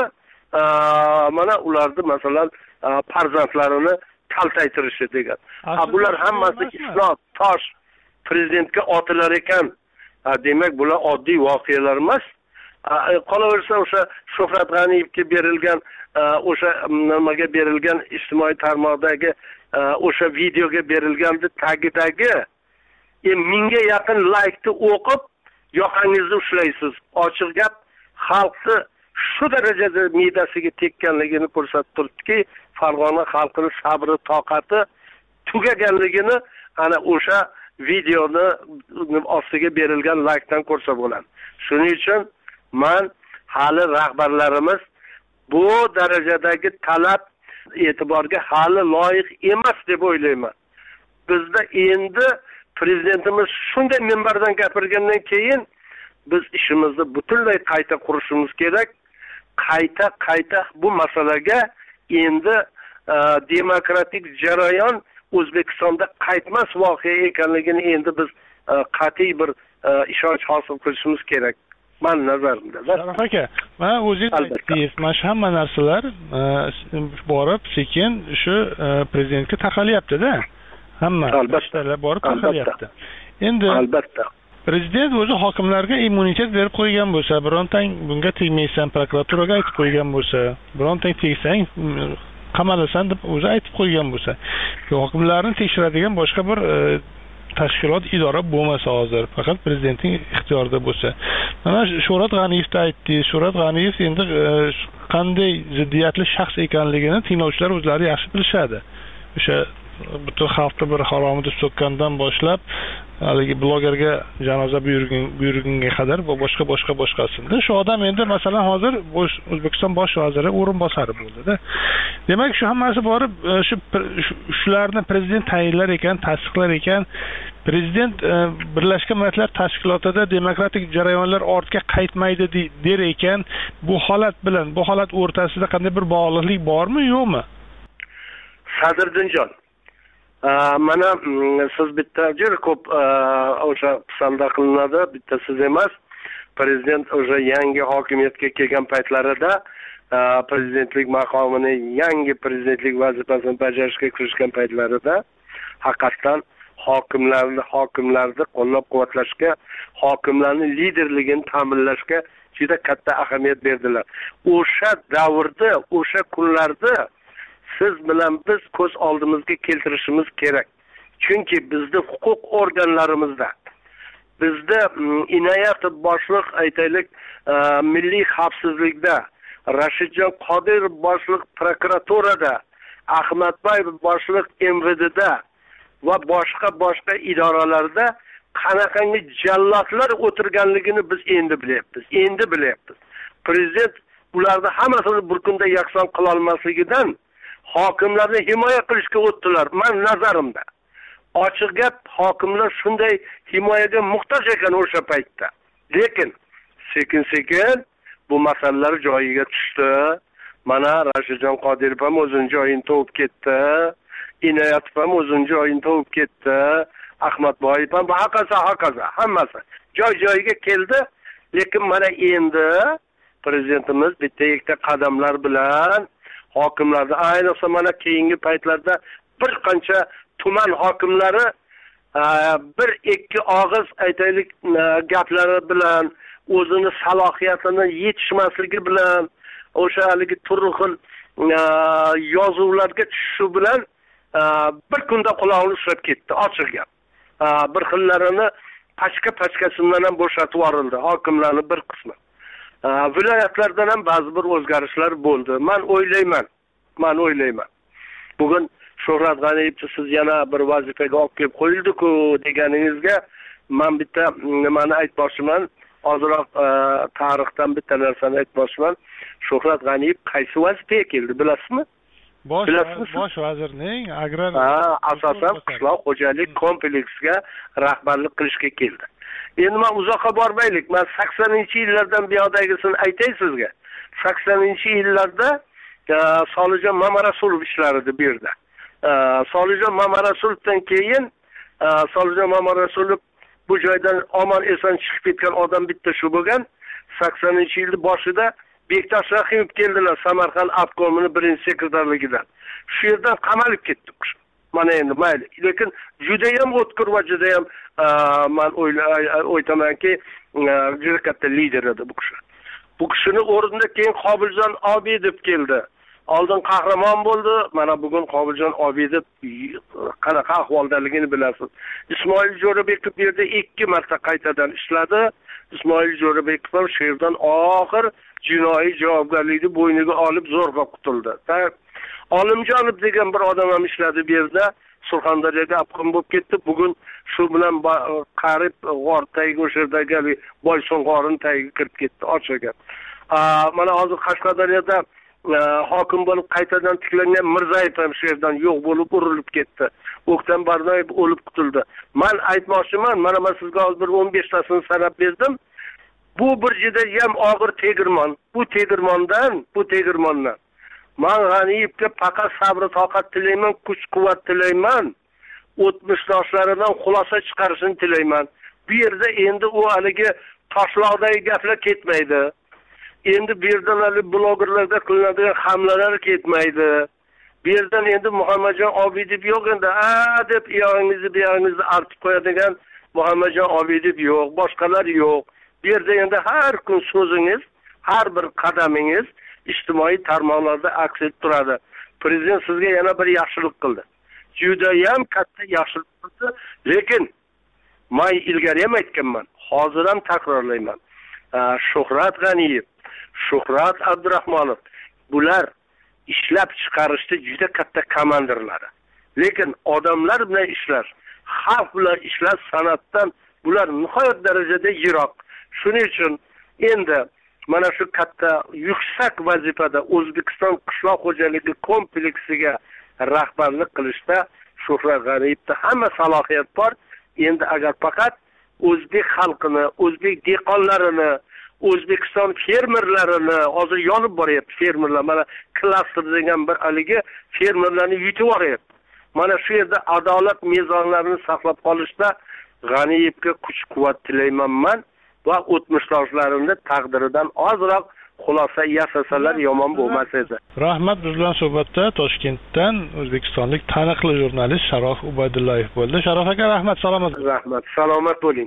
mana ularni masalan farzandlarini kaltaytirishi degan. Bular hammasi isnod, tosh prezidentga otilar ekan. Demak, bular oddiy voqealar emas. Qolaversa o'sha Shuhrat G'aniyevga berilgan o'sha nimaga berilgan ijtimoiy tarmoqdagi o'sha videoga berilganda tagidagi 1000 ga yaqin like'ni o'qib yoqangizni ushlaysiz. Ochiq gap, xalqni shu darajada midasiga tekkanligini ko'rsatib turibdiki, Farg'ona xalqining sabri, toqati tugaganligini ana o'sha videoni ostiga berilgan like'dan ko'rsa bo'ladi. Shuning uchun men hali rahbarlarimiz bu darajadagi talab e'tiborga hali loyiq emas deb o'ylayman. Bizda endi prezidentimiz shunday minbardan gapirgandan keyin biz ishimizni butunlay qayta qurishimiz kerak. Qayta bu masalaga endi demokratik jarayon O'zbekistonda qaytmas voqea ekanligini endi biz qat'iy bir ishonch hosil qilishimiz kerak. Men nazarimda. Sharaf aka, mana o'zingiz aytdingiz, mana hamma narsalar borib sekin shu prezidentga taqalyapti-da. Hamma albatta borib taqalyapti. Endi albatta prezident o'zi hokimlarga immunitet berib qo'ygan bo'lsa, birontang bunga tegmaysan, prokuraturaga aytib qo'ygan bo'lsa, birontang tegsang qamalasan deb o'zi aytib qo'ygan bo'lsa, hokimlarni tekshiradigan boshqa bir tashkilot, idora bo'lmasa hozir, faqat prezidentning ixtiyorida bo'lsa. Mana Shuhrat G'aniyevni aytdi. Shuhrat G'aniyev endi qanday ziddiyatli shaxs ekanligini tinglovchilar o'zlari yaxshi bilishadi. O'sha butun xalqni bir haromida so'kkandan boshlab haligi blogerga janoza buyurgunga qadar va boshqasida shu odam endi masalan hozir O'zbekiston bosh vaziri o'rinbosari bo'ldi-da. Demak, shu hammasi borib shularni prezident tayinlar ekan, tasdiqlar ekan. Prezident Birlashgan Millatlar Tashkilotida demokratik jarayonlar ortga qaytmaydi der ekan. Bu holat o'rtasida qanday bir bog'liqlik bormi, yo'qmi? Sadriddinjon, mana siz bitta juda ko'p o'sha pisanda qilinadi, bitta siz emas. Prezident o'sha yangi hokimiyatga kelgan paytlarida prezidentlik maqomini, yangi prezidentlik vazifasini bajarishga kirishgan paytlarida haqiqatan hokimlarni qo'llab-quvvatlashga, hokimlarning liderligini ta'minlashga juda katta ahamiyat berdilar. O'sha davrda, o'sha kunlarda siz bilan biz ko'z oldimizga keltirishimiz kerak. Chunki bizda huquq organlarimizda, bizda inoyat boshliq aytaylik milliy xavfsizlikda, Rashidjon Qodirov boshliq prokuraturada, Ahmadboyev boshliq MVDda va boshqa idoralarda qanaqangi jallodlar o'tirganligini biz endi bilyapmiz. Prezident ularni hammasini bir kunda yakson qila olmasligidan hokimlarni himoya qilishga o'tdilar. Men nazarimda ochiq gap, hokimlar shunday himoyaga muhtoj ekan o'sha paytda. Lekin sekin bu masalalar joyiga tushdi. Mana Rashidjon Qodirov ham o'zining joyini topib ketdi. Inoyatov ham o'zining joyini topib ketdi. Ahmadboyev ham hokazo hammasi joyiga keldi. Lekin mana endi prezidentimiz bitta qadamlar bilan hokimlarni, ayniqsa mana keyingi paytlarda bir qancha tuman hokimlari bir ikki og'iz aytaylik gaplari bilan, o'zini salohiyatini yetishmasligi bilan, o'sha haligi turli xil yozuvlarga tushishi bilan bir kunda quloqni ushlab ketdi, ochiq gap. Bir xillarini pachka-pachkasidan ham bo'shatib yuborildi hokimlarning bir qismi. Viloyatlardan ham ba'zi bir o'zgarishlar bo'ldi. Men o'ylayman. Bugun Shuhrat G'aniyevni siz yana bir vazifaga olib kelib qo'yildi-ku deganingizga men bitta nimani aytmoqchiman. Hozirroq tarixdan bitta narsani aytmoqchiman. Shuhrat G'aniyev qaysi vazifaga keldi, bilasizmi? Bosh vazirning agrar asosan qishloq xo'jalik kompleksiga rahbarlik qilishga keldi. Endi men uzoqqa bormaylik. Men 80-yillardan buyoqdagisini aytay sizga. 80-yillarda Solijon Mamarasulov ishlardi bu yerda. Solijon Mamarasulovdan keyin Solijon Mamarasulov bu joydan omon eson chiqib ketgan odam bitta shu bo'lgan. 80-yilning boshida Bektosh Rahimov keldilar Samarqand obkomining birinchi sekretarligidan. Shu yerdan qamalib ketdi. Mana endi mayli. Lekin juda ham o'tkir va juda ham men o'ylaymanki juda katta lider edi bu kishi. Bu kishining o'rnida keyin Qobiljon Obidov keldi. Oldin qahramon bo'ldi. Mana bugun Qobiljon Obidov qanaqa ahvoldaligini bilasiz. Ismoil Jo'rabekov bu yerda 2 marta qaytadan ishladi. Ismoil Jo'rabekov ham shu yerdan oxir jinoiy javobgarlikni bo'yniga olib zo'rg'a qutuldi. Olimjonov degan bir odam ham ishladi bu yerda. Surxondaryoga obkom bo'lib ketdi. Bugun shu bilan qarib g'or tagiga o'sha yerdagi Boysun g'orining tagiga kirib ketdi, ochiq gap. Mana hozir Qashqadaryoda hokim bo'lib qaytadan tiklangan Mirzayev ham shu yerdan yo'q bo'lib urilib ketdi. O'ktam Barnoyev o'lib qutuldi. Men aytmoqchiman, mana men sizga hozir 15 tasini sanab berdim. Bu bir juda ham og'ir tegirmon. Bu tegirmondan men G'aniyevga faqat sabr toqat tilayman, kuch-quvvat tilayman. O'tmishdoshlaridan xulosa chiqarishini tilayman. Bu yerda endi u haligi toshloqdagi gaplar ketmaydi. Endi bu yerdan hali blogerlarda qilinadigan hamlalar ketmaydi. Bu yerdan endi Muhammadjon Obidov yo'q endi, deb iyog'ingizni artib qo'yadigan Muhammadjon Obidov yo'q, boshqalar yo'q. Bu yerda endi har kun so'zingiz, har bir qadamingiz ijtimoiy tarmoqlarda aks etib turadi. Prezident sizga yana bir yaxshilik qildi. Juda ham katta yaxshilik qildi, lekin men ilgari ham aytganman, hozir ham takrorlayman. Shuhrat G'aniyev, Shuhrat Abdurahmonov bular ishlab chiqarishda juda katta komandirlari. Lekin odamlar bilan ishlash, xalq bilan ishlash san'atdan bular nihoyat darajada yiroq. Shuning uchun endi mana shu katta yuksak vazifada O'zbekiston qishloq xo'jaligi kompleksiga rahbarlik qilishda Shuhrat G'aniyevda hamma salohiyat bor. Endi agar faqat o'zbek xalqini, o'zbek dehqonlarini, O'zbekiston fermerlarini hozir yonib boryapti fermerlar. Mana klaster degan bir haligi fermerlarni yutib yuboryapti. Mana shu yerda adolat mezonlarini saqlab qolishda G'aniyevga kuch-quvvat tilayman va o'tmishdoshlarimni taqdiridan ozroq xulosa yasasalar yomon bo'lmas edi. Rahmat, biz bilan suhbatda Toshkentdan o'zbekistonlik taniqli jurnalist Sharof Ubaydullayev bo'ldi. Sharof aka, rahmat, salomat. Rahmat, salomat bo'ling.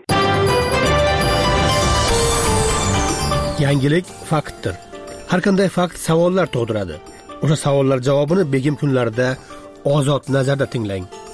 Yangilik faktdir. Har qanday fakt savollar tug'diradi. O'sha savollar javobini begim kunlarida Ozod nazarda tinglang.